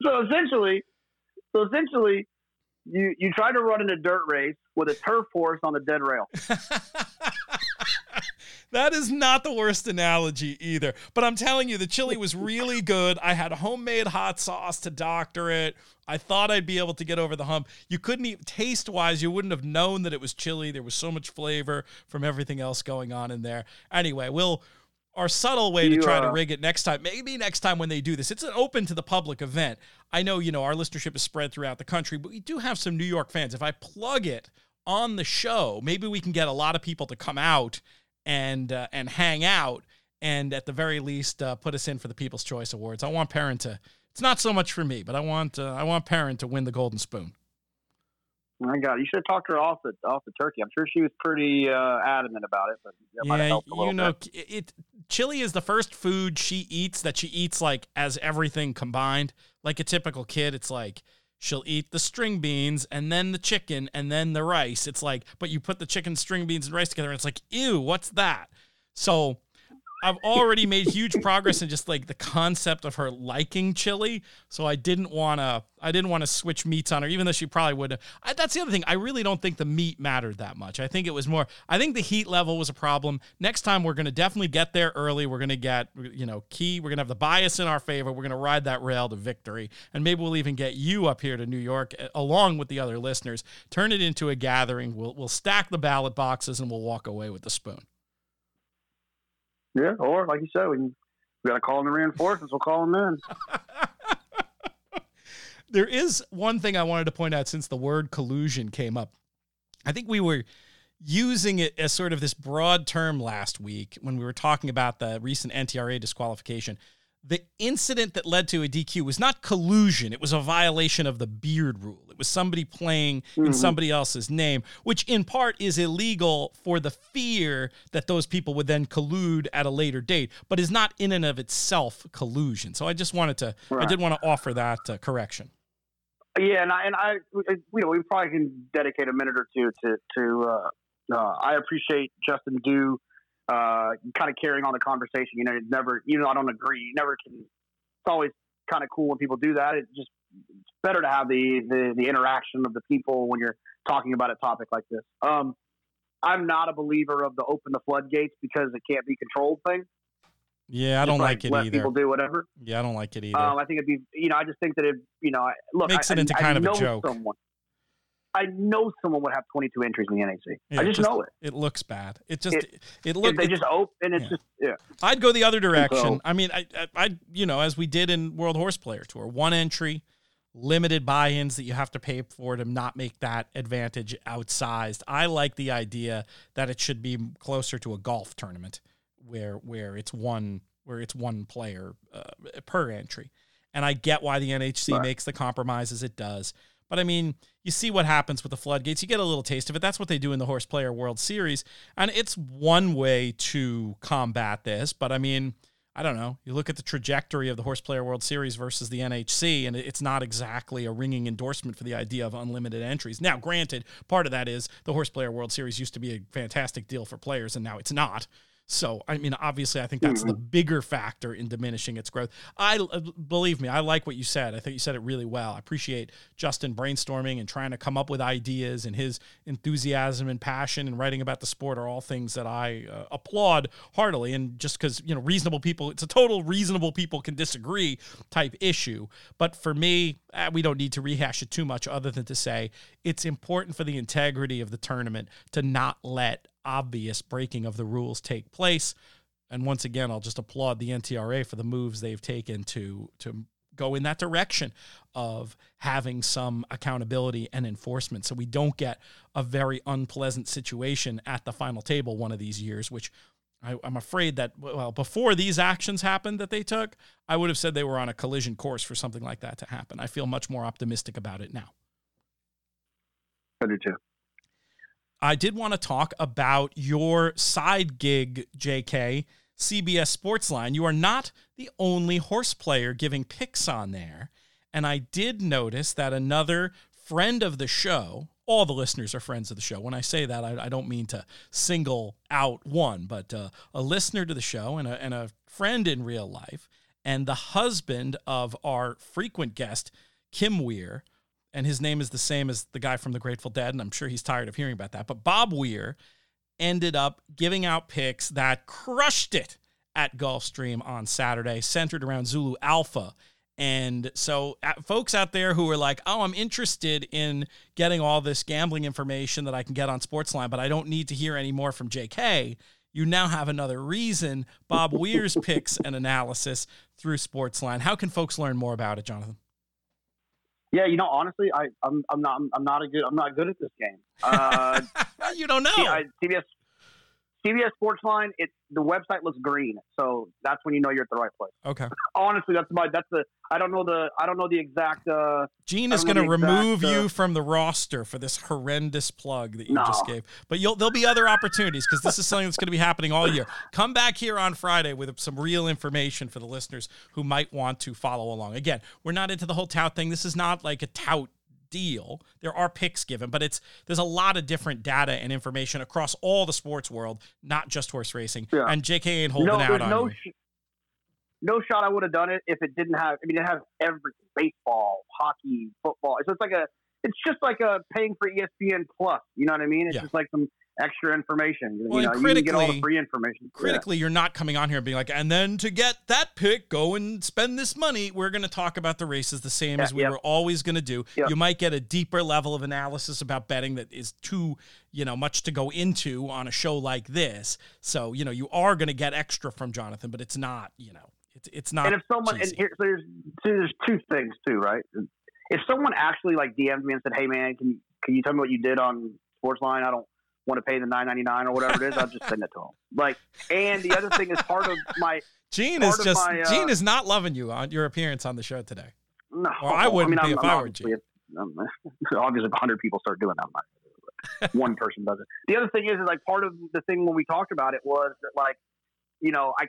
So essentially, you try to run in a dirt race with a turf horse on a dead rail. That is not the worst analogy either. But I'm telling you, the chili was really good. I had homemade hot sauce to doctor it. I thought I'd be able to get over the hump. You couldn't even, taste-wise, you wouldn't have known that it was chili. There was so much flavor from everything else going on in there. Anyway, our subtle way to try to rig it next time, maybe next time when they do this, it's an open to the public event. I know, our listenership is spread throughout the country, but we do have some New York fans. If I plug it on the show, maybe we can get a lot of people to come out and hang out, and at the very least put us in for the People's Choice Awards. I want Perrin to. It's not so much for me, but I want Perrin to win the Golden Spoon. My God, you should have talked her off the turkey. I'm sure she was pretty adamant about it, but that might have helped a little bit. Chili is the first food she eats that she eats like as everything combined. Like a typical kid, it's like she'll eat the string beans and then the chicken and then the rice. It's like, but you put the chicken, string beans, and rice together, and it's like, ew, what's that? So I've already made huge progress in just like the concept of her liking chili. So I didn't want to switch meats on her, even though she probably would have. That's the other thing. I really don't think the meat mattered that much. I think it was more, I think the heat level was a problem. Next time we're going to definitely get there early. We're going to get, we're going to have the bias in our favor. We're going to ride that rail to victory. And maybe we'll even get you up here to New York along with the other listeners, turn it into a gathering. We'll stack the ballot boxes and we'll walk away with the spoon. Yeah, or like you said, we got to call in the reinforcements. We'll call them in. There is one thing I wanted to point out since the word collusion came up. I think we were using it as sort of this broad term last week when we were talking about the recent NTRA disqualification. The incident that led to a DQ was not collusion. It was a violation of the beard rule. It was somebody playing in somebody else's name, which in part is illegal for the fear that those people would then collude at a later date, but is not in and of itself collusion. So I just wanted to, I did want to offer that correction. Yeah, and I, we probably can dedicate a minute or two to I appreciate Justin Dew kind of carrying on the conversation. It's never, I don't agree. You never can. It's always kind of cool when people do that. It's better to have the interaction of the people when you're talking about a topic like this. I'm not a believer of the open the floodgates because it can't be controlled thing. Yeah, I don't like it let either. People do whatever. Yeah, I don't like it either. I think it'd be, I just think that look, makes it into kind of a joke. I know someone would have 22 entries in the NAC. Yeah, I just know it. It looks bad. It they just open. It's just. I'd go the other direction. So, I mean, I as we did in World Horse Player Tour, one entry, limited buy-ins that you have to pay for to not make that advantage outsized. I like the idea that it should be closer to a golf tournament where it's one player per entry. And I get why the NHC makes the compromises it does. But, I mean, you see what happens with the floodgates. You get a little taste of it. That's what they do in the Horse Player World Series. And it's one way to combat this. But, I mean, I don't know. You look at the trajectory of the Horse Player World Series versus the NHC, and it's not exactly a ringing endorsement for the idea of unlimited entries. Now, granted, part of that is the Horse Player World Series used to be a fantastic deal for players, and now it's not. So, I mean, obviously, I think that's the bigger factor in diminishing its growth. Believe me, I like what you said. I think you said it really well. I appreciate Justin brainstorming and trying to come up with ideas, and his enthusiasm and passion and writing about the sport are all things that I applaud heartily. And just because, reasonable people, it's a total reasonable people can disagree type issue. But for me, we don't need to rehash it too much other than to say it's important for the integrity of the tournament to not let obvious breaking of the rules take place. And once again, I'll just applaud the NTRA for the moves they've taken to go in that direction of having some accountability and enforcement, so we don't get a very unpleasant situation at the final table one of these years, which I'm afraid that, before these actions happened that they took, I would have said they were on a collision course for something like that to happen. I feel much more optimistic about it now. I do too. I did want to talk about your side gig, JK, CBS Sportsline. You are not the only horse player giving picks on there. And I did notice that another friend of the show, all the listeners are friends of the show. When I say that, I don't mean to single out one, but a listener to the show and a friend in real life, and the husband of our frequent guest, Kim Weir, and his name is the same as the guy from the Grateful Dead, and I'm sure he's tired of hearing about that, but Bob Weir ended up giving out picks that crushed it at Gulfstream on Saturday, centered around Zulu Alpha. And so folks out there who are like, oh, I'm interested in getting all this gambling information that I can get on Sportsline, but I don't need to hear any more from JK, you now have another reason. Bob Weir's picks and analysis through Sportsline. How can folks learn more about it, Jonathan? Yeah, honestly, I'm not good at this game. You don't know. CBS Sportsline, the website looks green, so that's when you know you're at the right place. Okay. Honestly, I don't know the exact. Gene is going to remove you from the roster for this horrendous plug that you just gave. But there'll be other opportunities because this is something that's going to be happening all year. Come back here on Friday with some real information for the listeners who might want to follow along. Again, we're not into the whole tout thing. This is not like a tout deal. There are picks given, but there's a lot of different data and information across all the sports world, not just horse racing. Yeah. And JK ain't holding out on you. No shot I would have done it if it didn't have. It has everything: baseball, hockey, football. It's just like a paying for ESPN Plus. You know what I mean? It's just like some extra information. Well, you can get all the free information. Critically, you're not coming on here and being like, and then to get that pick, go and spend this money. We're going to talk about the races the same as we were always going to do. Yep. You might get a deeper level of analysis about betting that is too, much to go into on a show like this. So, you are going to get extra from Jonathan, but it's not, it's not. And if someone, there's two things too, right? If someone actually DM'd me and said, "Hey man, can you tell me what you did on Sportsline? I don't want to pay the $9.99 or whatever it is," I'll just send it to him. And the other thing is part of my Gene is not loving you on your appearance on the show today. No, or I wouldn't be if I were Gene. Obviously, if 100 people start doing that, I'm not. One person does it. The other thing is part of the thing when we talked about it was that I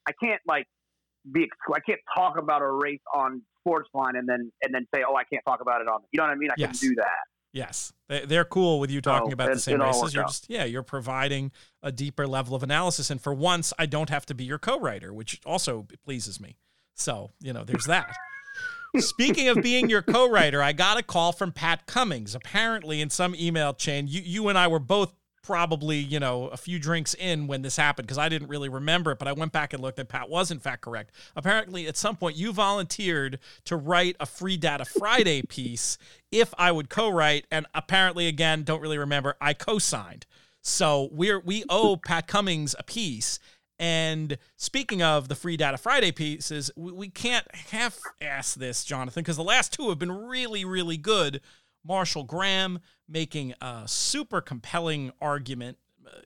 can't talk about a race on Sportsline and then say, oh, I can't talk about it on. You know what I mean? I can't do that. Yes, they're cool with you talking about the same races. You're providing a deeper level of analysis, and for once, I don't have to be your co-writer, which also pleases me. So there's that. Speaking of being your co-writer, I got a call from Pat Cummings. Apparently, in some email chain, you and I were both probably, a few drinks in when this happened because I didn't really remember it, but I went back and looked and Pat was in fact correct. Apparently at some point you volunteered to write a Free Data Friday piece if I would co-write, and apparently, again, don't really remember, I co-signed. So we owe Pat Cummings a piece. And speaking of the Free Data Friday pieces, we can't half-ass this, Jonathan, because the last two have been really, really good. Marshall Graham making a super compelling argument.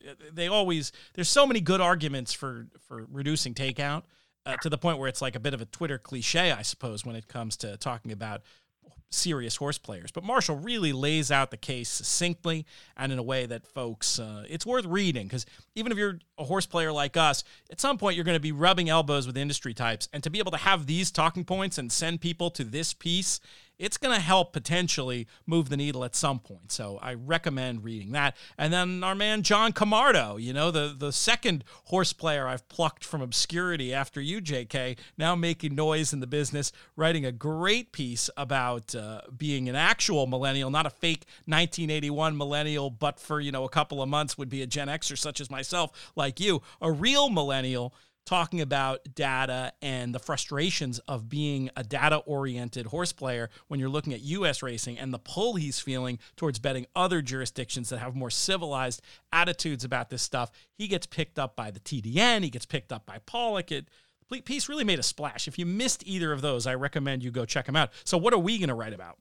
There's so many good arguments for reducing takeout to the point where it's like a bit of a Twitter cliche, I suppose, when it comes to talking about serious horse players. But Marshall really lays out the case succinctly and in a way that folks, it's worth reading, because even if you're a horse player like us, at some point you're going to be rubbing elbows with industry types, and to be able to have these talking points and send people to this piece, it's going to help potentially move the needle at some point. So I recommend reading that. And then our man John Camardo, the second horse player I've plucked from obscurity after you, JK, now making noise in the business, writing a great piece about being an actual millennial, not a fake 1981 millennial, but for, a couple of months would be a Gen Xer such as myself, like you, a real millennial, talking about data and the frustrations of being a data-oriented horse player when you're looking at U.S. racing and the pull he's feeling towards betting other jurisdictions that have more civilized attitudes about this stuff. He gets picked up by the TDN. He gets picked up by Pollock. The piece really made a splash. If you missed either of those, I recommend you go check them out. So what are we going to write about?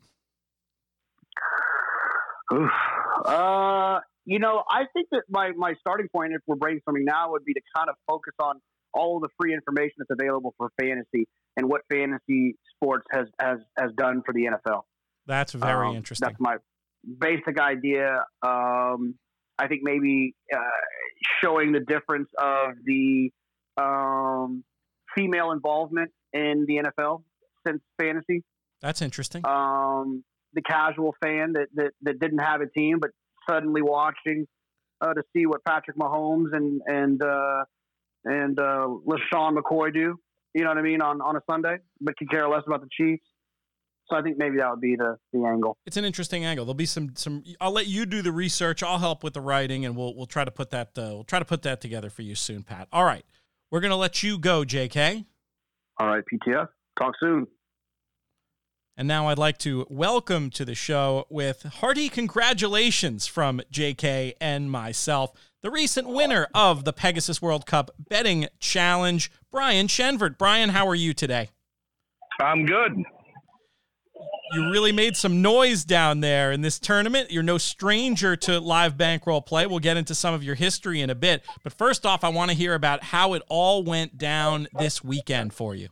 I think that my starting point, if we're brainstorming now, would be to kind of focus on all of the free information that's available for fantasy and what fantasy sports has done for the NFL. That's very interesting. That's my basic idea. I think maybe showing the difference of the female involvement in the NFL since fantasy. That's interesting. The casual fan that didn't have a team, but suddenly watching to see what Patrick Mahomes and LaShawn McCoy do, You know what I mean, on a Sunday, but could care less about the Chiefs. So I think maybe that would be the angle. It's an interesting angle. There'll be some. I'll let you do the research. I'll help with the writing, and we'll try to put that together for you soon, Pat. All right, we're gonna let you go, JK. All right, PTF. Talk soon. And now I'd like to welcome to the show with hearty congratulations from JK and myself, the recent winner of the Pegasus World Cup Betting Challenge, Brian Shenvert. Brian, how are you today? I'm good. You really made some noise down there in this tournament. You're no stranger to live bankroll play. We'll get into some of your history in a bit. But first off, I want to hear about how it all went down this weekend for you.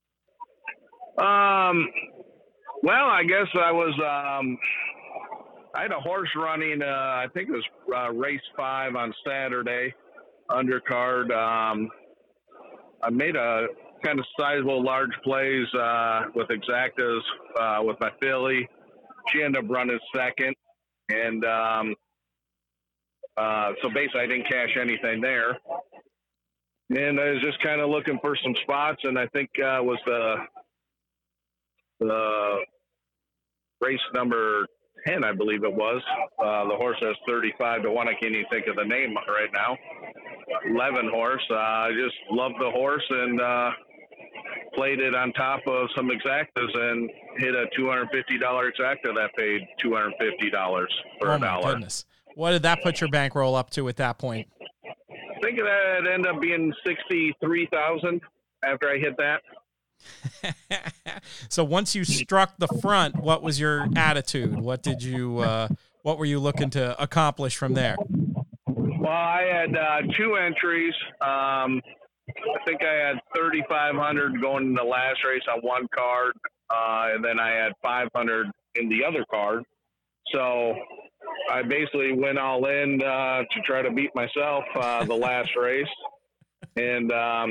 Well, I guess I had a horse running, I think it was race 5 on Saturday, undercard. I made a kind of sizable large plays with exactas with my filly. She ended up running second. And so basically I didn't cash anything there. And I was just kind of looking for some spots, and I think was the race number 10, I believe it was. The horse has 35 to 1. I can't even think of the name right now. 11 horse. I just loved the horse and played it on top of some exactas and hit a $250 exacta that paid $250 for a dollar. Goodness. What did that put your bankroll up to at that point? I think that ended up being $63,000 after I hit that. So once you struck the front, what was your attitude? What were you looking to accomplish from there? Well, I had 2 entries. I think I had 3,500 going in the last race on one card, and then I had 500 in the other card. So I basically went all in to try to beat myself the last race. And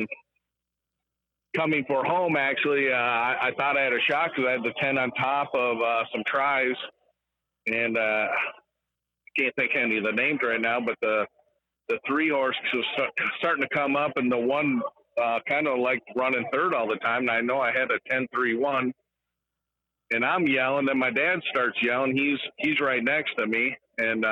coming for home, actually, I thought I had a shot because I had the 10 on top of some tries. And I can't think of any of the names right now, but the 3 horse was starting to come up, and the one kind of like running third all the time. And I know I had a 10-3-1, and I'm yelling, and my dad starts yelling. He's right next to me, and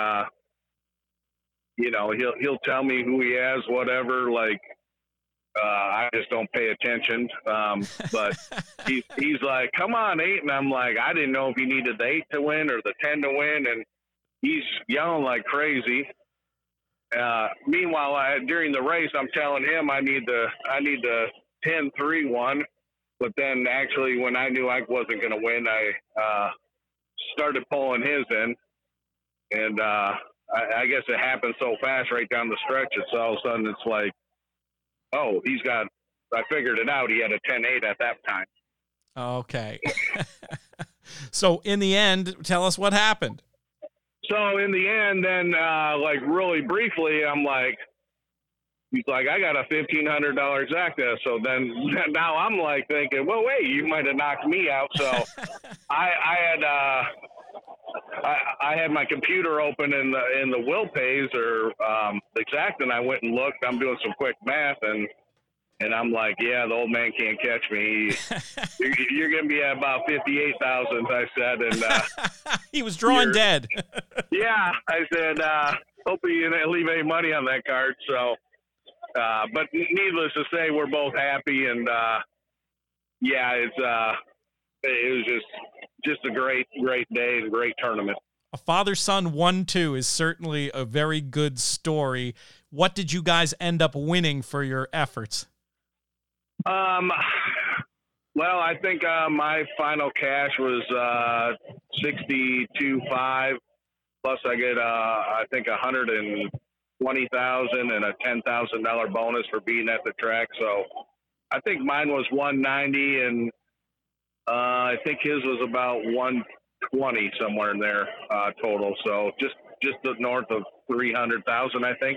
he'll tell me who he has, whatever. Like I just don't pay attention. But he's like, "Come on, 8," and I'm like, I didn't know if he needed the 8 to win or the 10 to win, and he's yelling like crazy. Meanwhile, during the race, I'm telling him I need the 10-3-1, but then actually when I knew I wasn't going to win, I started pulling his in, and I guess it happened so fast right down the stretch. It's all of a sudden it's like, oh, I figured it out. He had a 10-8 at that time. Okay. So in the end, tell us what happened. So in the end, then, like really briefly, I'm like, he's like, I got a $1,500 exacta. So then now I'm like thinking, well, wait, you might have knocked me out. So I had my computer open in the will pays or exact, and I went and looked. I'm doing some quick math, and I'm like, yeah, the old man can't catch me. You're going to be at about 58,000, I said. And he was drawing dead. Yeah, I said, hope you didn't leave any money on that card. So, but needless to say, we're both happy, and yeah, it was just a great day and great tournament. A father-son 1-2 is certainly a very good story. What did you guys end up winning for your efforts? Well, I think my final cash was $62,500. Plus, I get I think $120,000 and a $10,000 bonus for being at the track. So I think mine was $190, and I think his was about $120 somewhere in there total. So just north of $300,000, I think.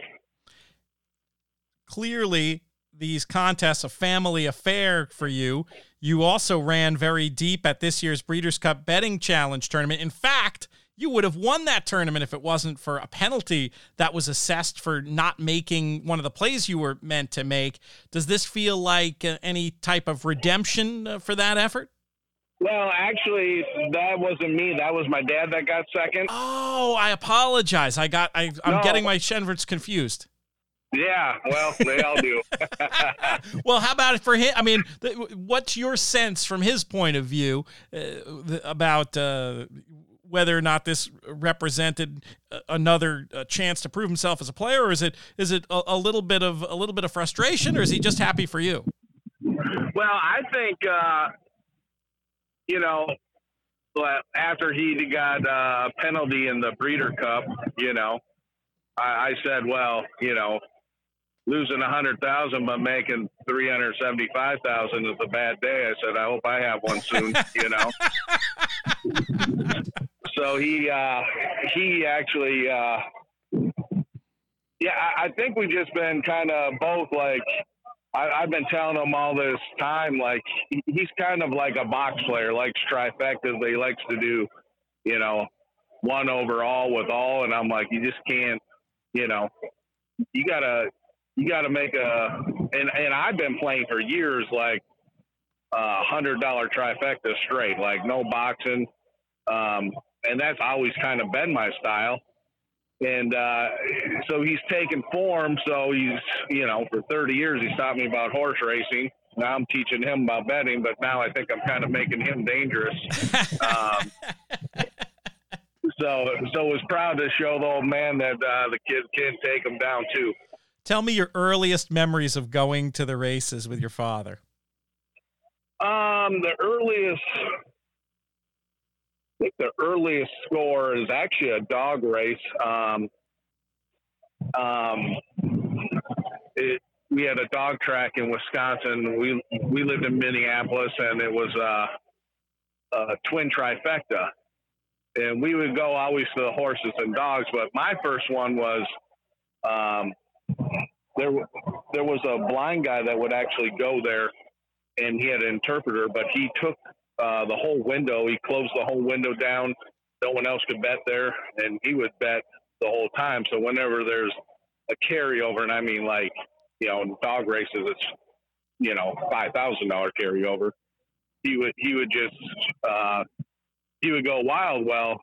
Clearly, these contests a family affair for you. You also ran very deep at this year's Breeders' Cup Betting Challenge tournament. In fact, you would have won that tournament if it wasn't for a penalty that was assessed for not making one of the plays you were meant to make. Does this feel like any type of redemption for that effort? Well, actually, that wasn't me. That was my dad that got second. Oh, I apologize. I'm getting my Shenverts confused. Yeah, well, they all do. Well, how about it for him? I mean, what's your sense from his point of view about whether or not this represented another chance to prove himself as a player, or is it a little bit of frustration, or is he just happy for you? Well, I think after he got a penalty in the Breeder Cup, I said, well, losing 100,000 but making 375,000 is a bad day. I said, I hope I have one soon. So he actually, I think we've just been kind of both like. I've been telling him all this time, like he's kind of like a box player, likes trifectas. He likes to do, one overall with all, and I'm like, you just can't, you gotta make and I've been playing for years, like $100 trifecta straight, like no boxing. And that's always kind of been my style. And so he's taken form. So he's, for 30 years, he's taught me about horse racing. Now I'm teaching him about betting, but now I think I'm kind of making him dangerous. So was proud to show the old man that the kid can take him down too. Tell me your earliest memories of going to the races with your father. I think the earliest score is actually a dog race. We had a dog track in Wisconsin. We lived in Minneapolis, and it was a twin trifecta. And we would go always to the horses and dogs. But my first one was there was a blind guy that would actually go there, and he had an interpreter, but he took the whole window. He closed the whole window down. No one else could bet there, and he would bet the whole time. So whenever there's a carryover, and I mean like, in dog races, it's, $5,000 carryover. He would just he would go wild. Well,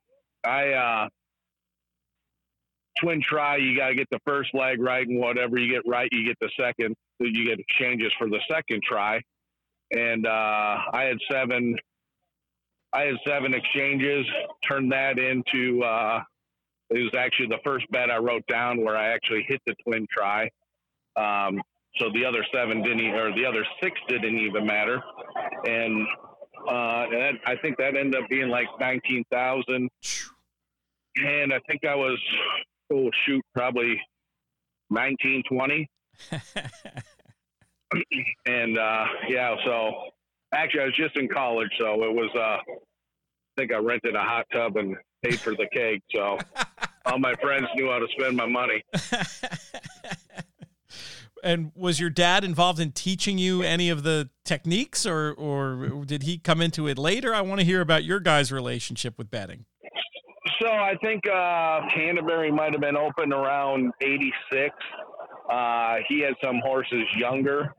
twin try, you got to get the first leg right, and whatever you get right, you get the second. So you get exchanges for the second try. And I had seven exchanges, turned that into it was actually the first bet I wrote down where I actually hit the twin try. So the other the other six didn't even matter. And I think that ended up being like 19,000. And I think I was, probably 19, 20. And so actually I was just in college, so it was I think I rented a hot tub and paid for the keg, so all my friends knew how to spend my money. And was your dad involved in teaching you any of the techniques, or did he come into it later? I want to hear about your guys' relationship with betting. So I think Canterbury might have been open around 86. He had some horses younger.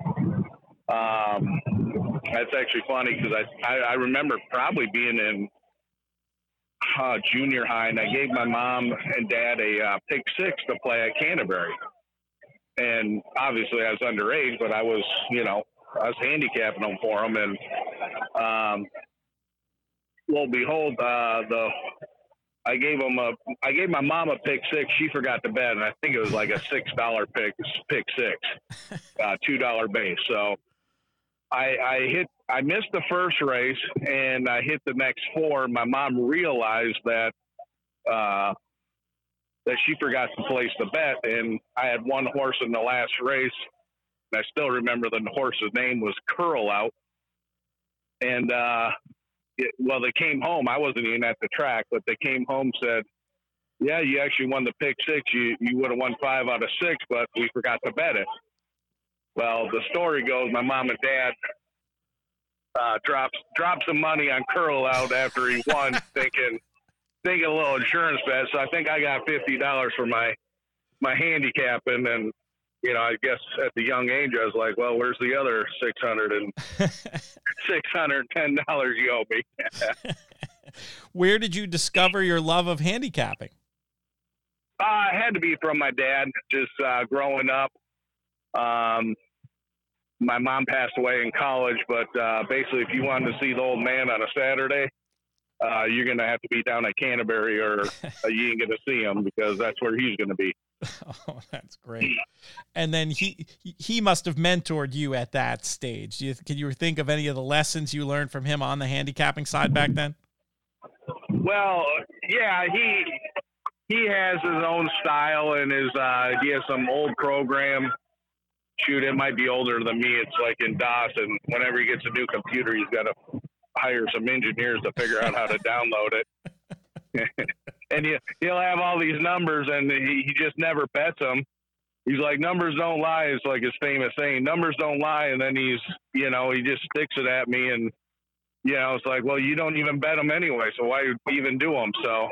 That's actually funny because I remember probably being in junior high, and I gave my mom and dad a pick six to play at Canterbury. And obviously I was underage, but I was handicapping them for them. And lo and behold, I gave my mom a pick six. She forgot to bet, and I think it was like a $6 pick six, $2 base. So I missed the first race, and I hit the next four. My mom realized that she forgot to place the bet, and I had one horse in the last race, and I still remember the horse's name was Curl Out. And they came home. I wasn't even at the track, but they came home, said, yeah, you actually won the pick six. You would have won 5 out of 6, but we forgot to bet it. Well, the story goes, my mom and dad dropped some money on Curl Out after he won, thinking thinking a little insurance bet. So I think I got $50 for my handicapping, and I guess at the young age I was like, well, where's the other $610 you owe me? Where did you discover your love of handicapping? It had to be from my dad. Just growing up. My mom passed away in college, but basically, if you wanted to see the old man on a Saturday, you're going to have to be down at Canterbury, or you ain't going to see him, because that's where he's going to be. Oh, that's great. And then he must have mentored you at that stage. Can you think of any of the lessons you learned from him on the handicapping side back then? Well, yeah, he has his own style, and he has some old program. Shoot, it might be older than me. It's like in DOS, and whenever he gets a new computer, he's got to hire some engineers to figure out how to download it. And he'll have all these numbers, and he just never bets them. He's like, numbers don't lie. It's like his famous saying, numbers don't lie. And then he just sticks it at me, and it's like, well, you don't even bet them anyway, so why even do them? So,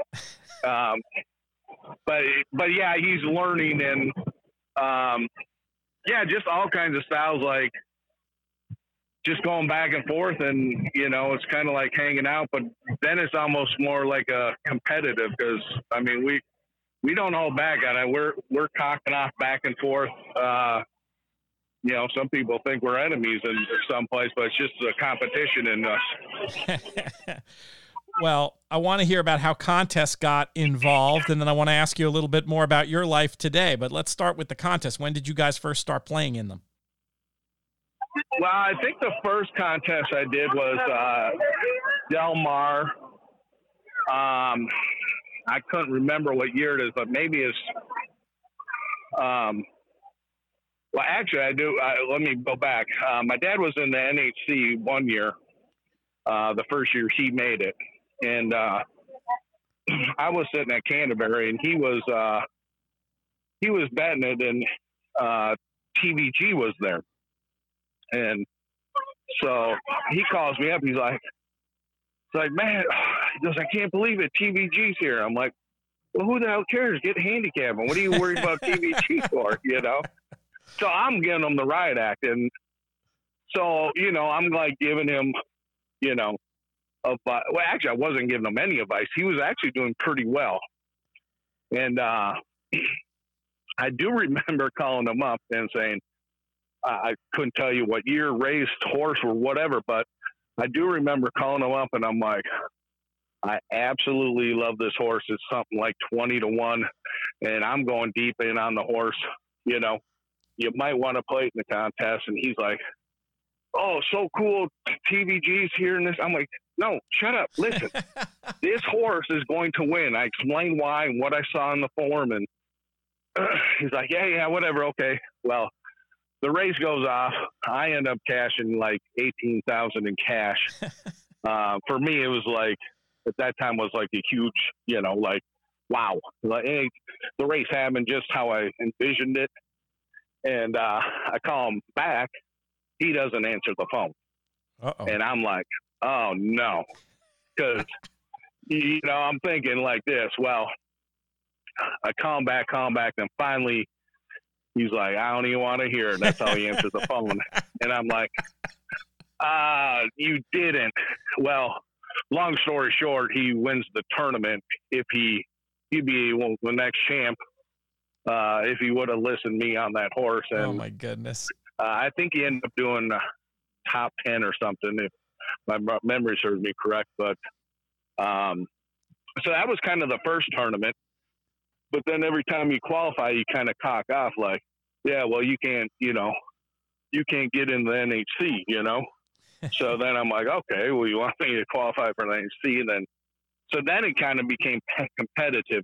but yeah, he's learning, and yeah, just all kinds of styles, like just going back and forth, and it's kind of like hanging out, but then it's almost more like a competitive, because I mean we don't hold back on it. We're cocking off back and forth. Some people think we're enemies in some place, but it's just a competition in us. Well, I want to hear about how contests got involved, and then I want to ask you a little bit more about your life today. But let's start with the contest. When did you guys first start playing in them? Well, I think the first contest I did was Del Mar. I couldn't remember what year it is, but maybe it's well, actually, I do. Let me go back. My dad was in the NHC one year, the first year he made it. And I was sitting at Canterbury, and he was betting it, and TVG was there. And so he calls me up. He's like, man, he goes, I can't believe it. TVG's here. I'm like, well, who the hell cares? Get handicapping. What are you worried about TVG for? So I'm giving him the riot act. And so, I'm like giving him, well, actually, I wasn't giving him any advice. He was actually doing pretty well. And I do remember calling him up and saying, I couldn't tell you what year, race, horse, or whatever, but I do remember calling him up, and I'm like, I absolutely love this horse. It's something like 20-1, and I'm going deep in on the horse. You might want to play it in the contest. And he's like, oh, so cool. TVG's here. And this. I'm like, no, shut up. Listen, this horse is going to win. I explained why and what I saw in the form. And he's like, yeah, whatever. Okay. Well, the race goes off. I end up cashing like $18,000 in cash. For me, it was like, at that time was like a huge, like, wow. Like, hey, the race happened just how I envisioned it. And I call him back. He doesn't answer the phone. Uh-oh. And I'm like, oh, no. Because, I'm thinking like this. Well, I call him back. And finally, he's like, I don't even want to hear it. That's how he answers the phone. And I'm like, you didn't. Well, long story short, he wins the tournament. He'd be the next champ if he would have listened to me on that horse. And, oh, my goodness. I think he ended up doing top 10 or something, if my memory serves me correct. But so that was kind of the first tournament. But then every time you qualify, you kind of cock off like, yeah, well, you can't get in the NHC, So then I'm like, okay, well, you want me to qualify for the NHC? And then it kind of became competitive.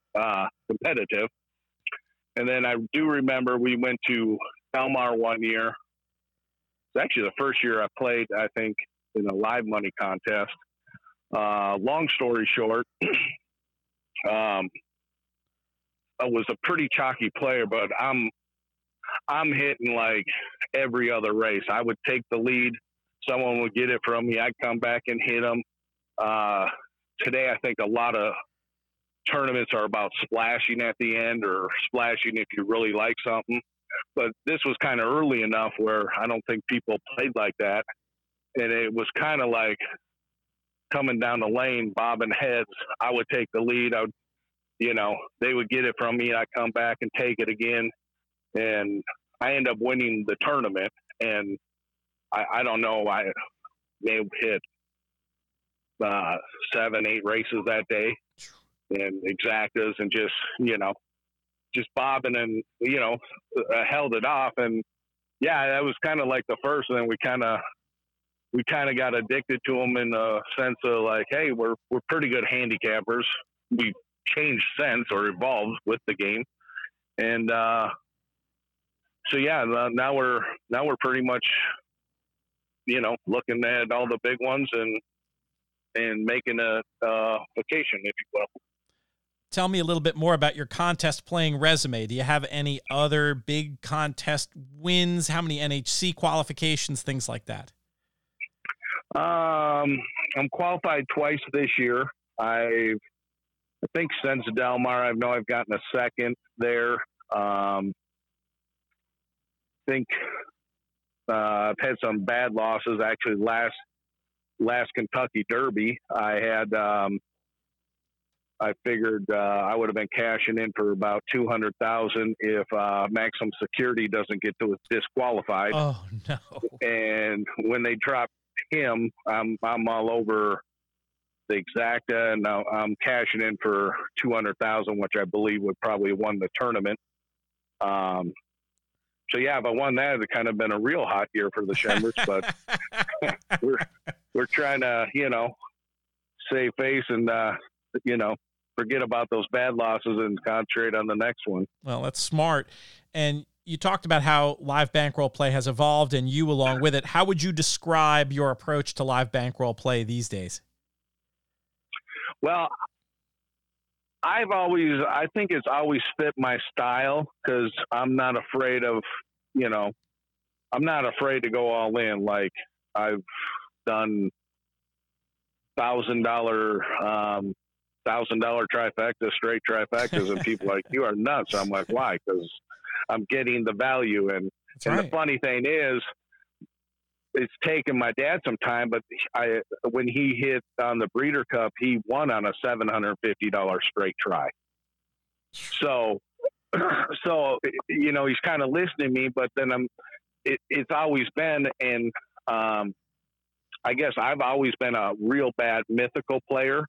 And then I do remember we went to Del Mar one year. It's actually the first year I played, I think, in a live money contest. Long story short, I was a pretty chalky player, but I'm hitting like every other race. I would take the lead. Someone would get it from me. I'd come back and hit them. Today, I think a lot of tournaments are about splashing at the end or splashing if you really like something. But this was kind of early enough where I don't think people played like that. And it was kind of like coming down the lane, bobbing heads. I would take the lead. They would get it from me. I'd come back and take it again. And I end up winning the tournament. And I don't know, I may have hit 7, 8 races that day and exactas and just bobbing and, held it off. And yeah, that was kind of like the first, and then we kind of got addicted to them in the sense of like, hey, we're pretty good handicappers. We changed sense or evolved with the game. And, so yeah, now we're pretty much, looking at all the big ones and making a vacation, if you will. Tell me a little bit more about your contest playing resume. Do you have any other big contest wins? How many NHC qualifications, things like that? I'm qualified twice this year. I think since Del Mar, I've gotten a second there. Think I've had some bad losses. Actually, last Kentucky Derby, I figured I would have been cashing in for about $200,000 if Maximum Security doesn't get to disqualified. Oh no! And when they dropped him, I'm all over the exacta, and now I'm cashing in for $200,000, which I believe would probably have won the tournament. So yeah, if I won that, it'd kind of been a real hot year for the Schembers, but we're trying to, save face and, forget about those bad losses and concentrate on the next one. Well, that's smart. And you talked about how live bankroll play has evolved and you along with it. How would you describe your approach to live bankroll play these days? Well, I think it's always fit my style because I'm not afraid of, I'm not afraid to go all in. Like I've done $1,000 trifecta, straight trifectas, and people are like, you are nuts. I'm like, why? Because I'm getting the value. And the funny thing is, it's taken my dad some time, but when he hit on the Breeder Cup, he won on a $750 straight try. So he's kind of listening to me, but then it's always been, and I guess I've always been a real bad mythical player.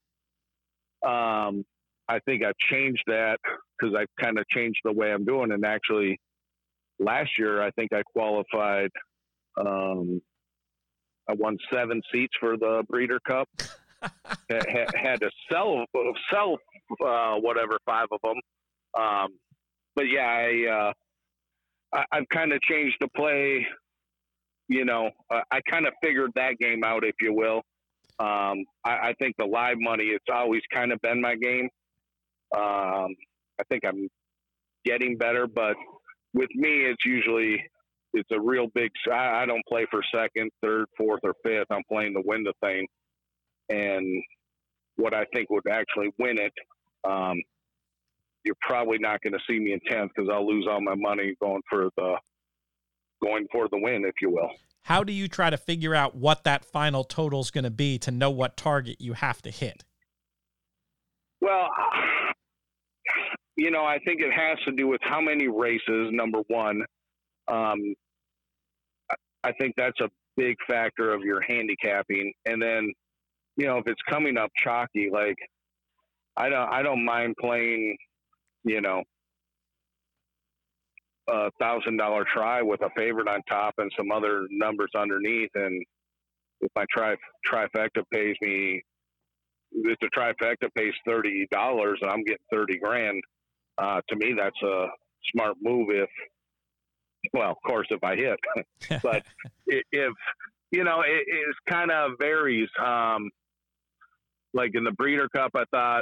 I think I've changed that because I've kind of changed the way I'm doing. And actually last year, I think I qualified, I won 7 seats for the Breeder Cup. had to sell whatever 5 of them. But yeah, I've kind of changed the play. I kind of figured that game out, if you will. I think the live money, it's always kind of been my game. I think I'm getting better, but with me, it's a real big, I don't play for second, third, fourth, or fifth. I'm playing to win the thing. And what I think would actually win it, you're probably not going to see me in 10th because I'll lose all my money going for the win, if you will. How do you try to figure out what that final total is going to be to know what target you have to hit? Well, I think it has to do with how many races, number one. I think that's a big factor of your handicapping. And then, if it's coming up chalky, like I don't mind playing, $1,000 try with a favorite on top and some other numbers underneath. And if my trifecta pays me, if the trifecta pays $30 and I'm getting $30,000, to me, that's a smart move. Of course, if I hit, but if, it kind of varies. Like in the Breeder Cup, I thought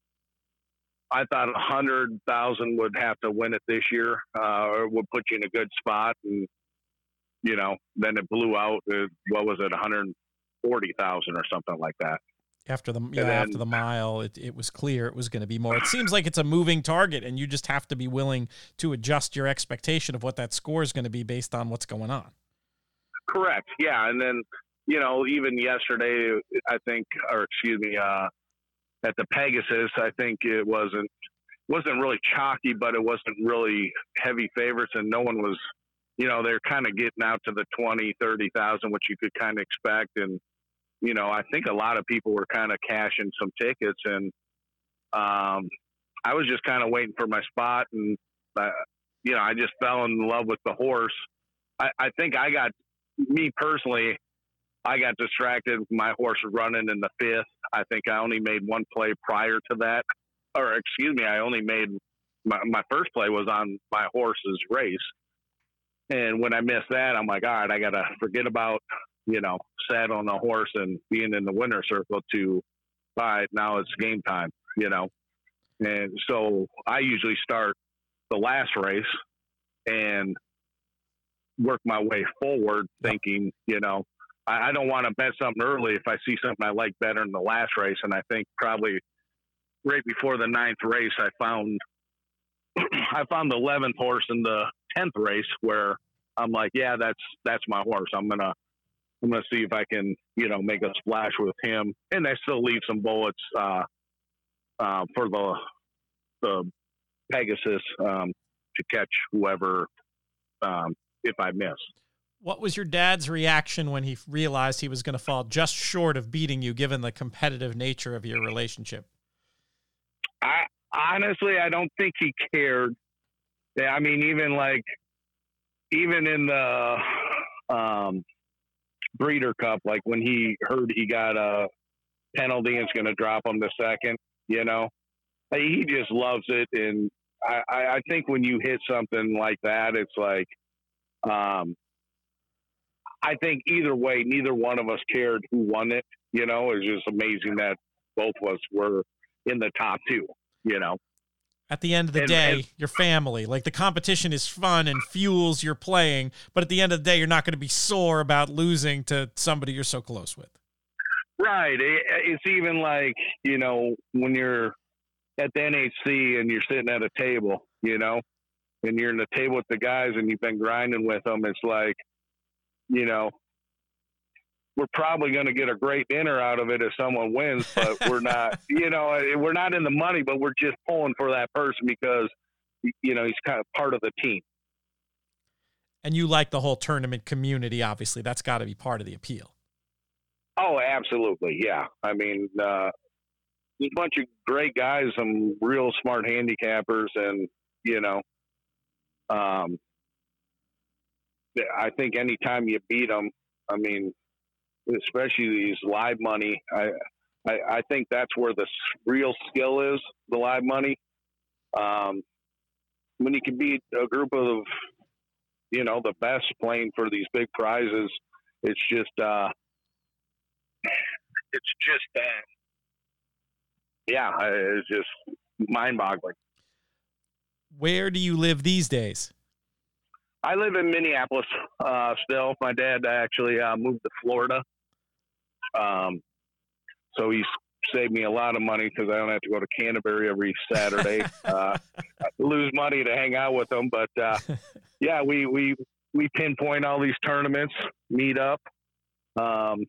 100,000 would have to win it this year, or would put you in a good spot. And, then it blew out. What was it? 140,000 or something like that. After the mile, it was clear it was going to be more. It seems like it's a moving target, and you just have to be willing to adjust your expectation of what that score is going to be based on what's going on. Correct. Yeah. And then, even yesterday, I think, at the Pegasus, I think it wasn't really chalky, but it wasn't really heavy favorites, and no one was, they're kind of getting out to the 20, 30,000, which you could kind of expect. And, I think a lot of people were kind of cashing some tickets, and I was just kind of waiting for my spot, and I just fell in love with the horse. I think I got distracted. My horse was running in the 5th. I think I only made one play prior to that, I only made my first play was on my horse's race, and when I missed that, I'm like, all right, I got to forget about saddling a horse and being in the winner's circle to, all right, now it's game time, And so I usually start the last race and work my way forward thinking, I don't want to bet something early if I see something I like better in the last race. And I think probably right before the 9th race, I found the 11th horse in the 10th race where I'm like, yeah, that's my horse. I'm going to see if I can, make a splash with him. And I still leave some bullets for the Pegasus to catch whoever if I miss. What was your dad's reaction when he realized he was going to fall just short of beating you, given the competitive nature of your relationship? I don't think he cared. I mean, even in the Breeder Cup, like when he heard he got a penalty and it's going to drop him to second, he just loves it. And I think when you hit something like that, it's like, I think either way, neither one of us cared who won it. It's just amazing that both of us were in the top 2, At the end of the day, your family, like the competition is fun and fuels your playing, but at the end of the day, you're not going to be sore about losing to somebody you're so close with. Right. It's even like, when you're at the NHC and you're sitting at a table, and you're in the table with the guys and you've been grinding with them, it's like, we're probably going to get a great dinner out of it if someone wins, but we're not, we're not in the money, but we're just pulling for that person because, he's kind of part of the team. And you like the whole tournament community, obviously. That's got to be part of the appeal. Oh, absolutely. Yeah. I mean, there's a bunch of great guys, some real smart handicappers, and, I think anytime you beat them, I mean, especially these live money, I think that's where the real skill is, the live money. When you can beat a group of, the best playing for these big prizes, it's just mind-boggling. Where do you live these days? I live in Minneapolis still. My dad actually moved to Florida. So he's saved me a lot of money because I don't have to go to Canterbury every Saturday. I lose money to hang out with them. But, yeah, we pinpoint all these tournaments, meet up, own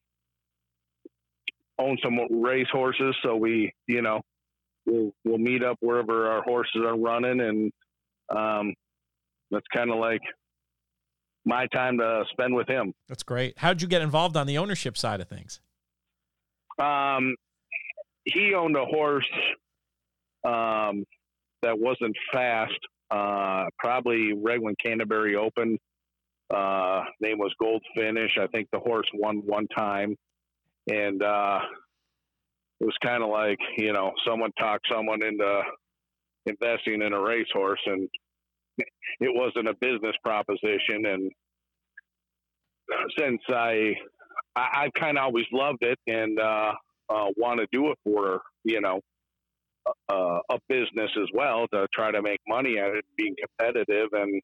some race horses. So we'll meet up wherever our horses are running. And that's kind of like my time to spend with him. That's great. How'd you get involved on the ownership side of things? He owned a horse that wasn't fast, probably Reglan Canterbury Open. Name was Gold Finish. I think the horse won one time. And it was kind of like, someone talked someone into investing in a racehorse, and it wasn't a business proposition. And since I've kind of always loved it and want to do it for, a business as well, to try to make money at it, being competitive, and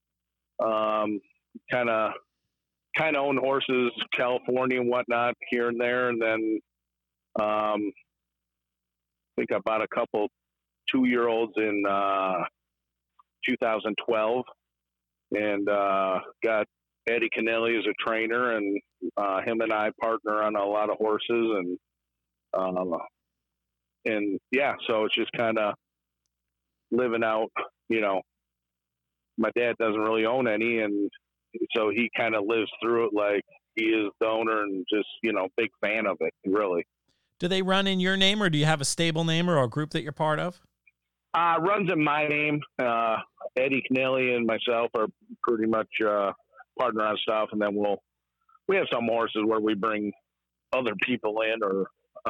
kind of own horses, California and whatnot here and there. And then I think I bought a couple 2-year-olds in 2012, and got Eddie Kennelly as a trainer, and him and I partner on a lot of horses, and yeah, so it's just kind of living out. My dad doesn't really own any, and so he kind of lives through it like he is the owner, and just big fan of it, really. Do they run in your name, or do you have a stable name or a group that you're part of? Runs in my name. Eddie Kennelly and myself are pretty much partner on stuff, and then we have some horses where we bring other people in, or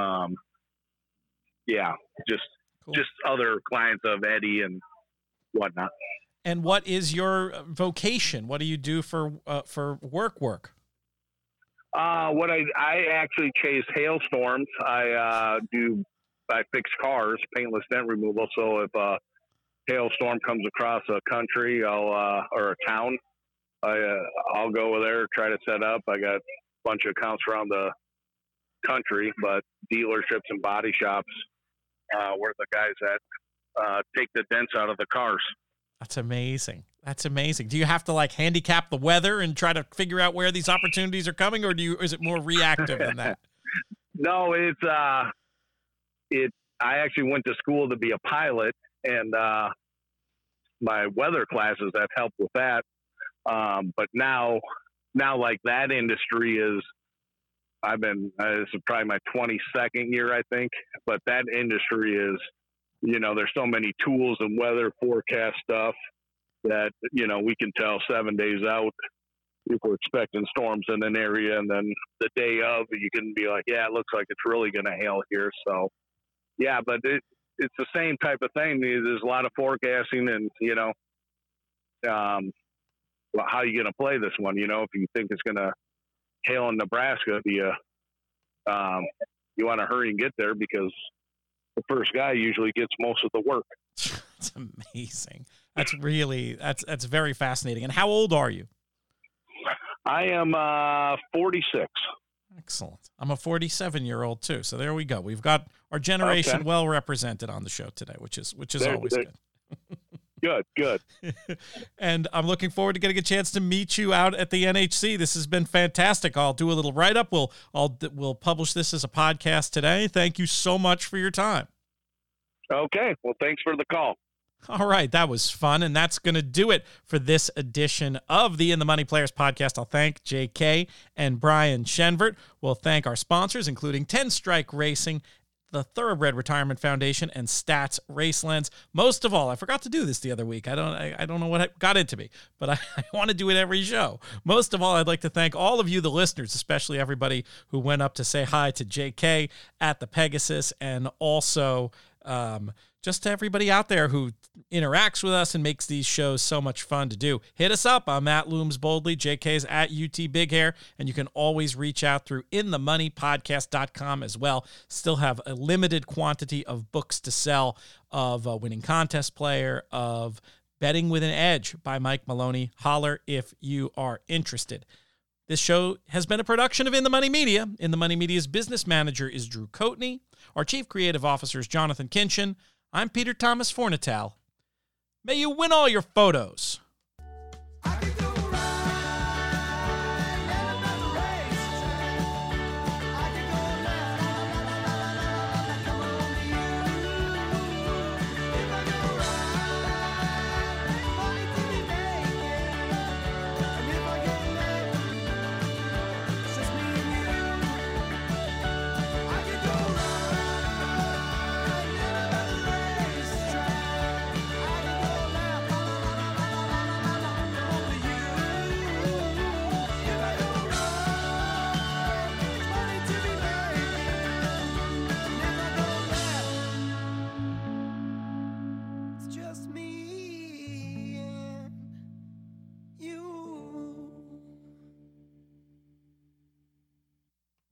just other clients of Eddie and whatnot. And what is your vocation? What do you do for work? What I actually chase hailstorms. I fix cars, paintless dent removal. So if a hailstorm comes across a country, or a town, I'll go over there, try to set up. I got a bunch of accounts around the country, but dealerships and body shops, where the guys that take the dents out of the cars. That's amazing. Do you have to handicap the weather and try to figure out where these opportunities are coming, or is it more reactive than that? No, I actually went to school to be a pilot, and my weather classes have helped with that. But now like that industry is, this is probably my 22nd year, I think, but that industry is, there's so many tools and weather forecast stuff that, we can tell 7 days out if we're expecting storms in an area. And then the day of, you can be like, yeah, it looks like it's really going to hail here. So yeah, but it's the same type of thing. There's a lot of forecasting, and, how are you going to play this one? If you think it's going to hail in Nebraska, you want to hurry and get there, because the first guy usually gets most of the work. That's amazing. That's very fascinating. And how old are you? I am 46. Excellent. I'm a 47-year-old too. So there we go. We've got our generation well represented on the show today, which is always good. Good. And I'm looking forward to getting a chance to meet you out at the NHC. This has been fantastic. I'll do a little write-up. We'll publish this as a podcast today. Thank you so much for your time. Okay. Well, thanks for the call. All right. That was fun. And that's going to do it for this edition of the In the Money Players podcast. I'll thank JK and Brian Shenvert. We'll thank our sponsors, including 10 Strike Racing, the Thoroughbred Retirement Foundation, and Stats Racelens. Most of all, I forgot to do this the other week. I don't know what got into me, but I want to do it every show. Most of all, I'd like to thank all of you, the listeners, especially everybody who went up to say hi to JK at the Pegasus, and also just to everybody out there who interacts with us and makes these shows so much fun to do. Hit us up. I'm at Looms Boldly. JK's at UT Big Hair. And you can always reach out through inthemoneypodcast.com as well. Still have a limited quantity of books to sell, of Winning Contest Player, of Betting with an Edge by Mike Maloney. Holler if you are interested. This show has been a production of In the Money Media. In the Money Media's business manager is Drew Coatney. Our chief creative officer is Jonathan Kinchin. I'm Peter Thomas Fornital. May you win all your photos.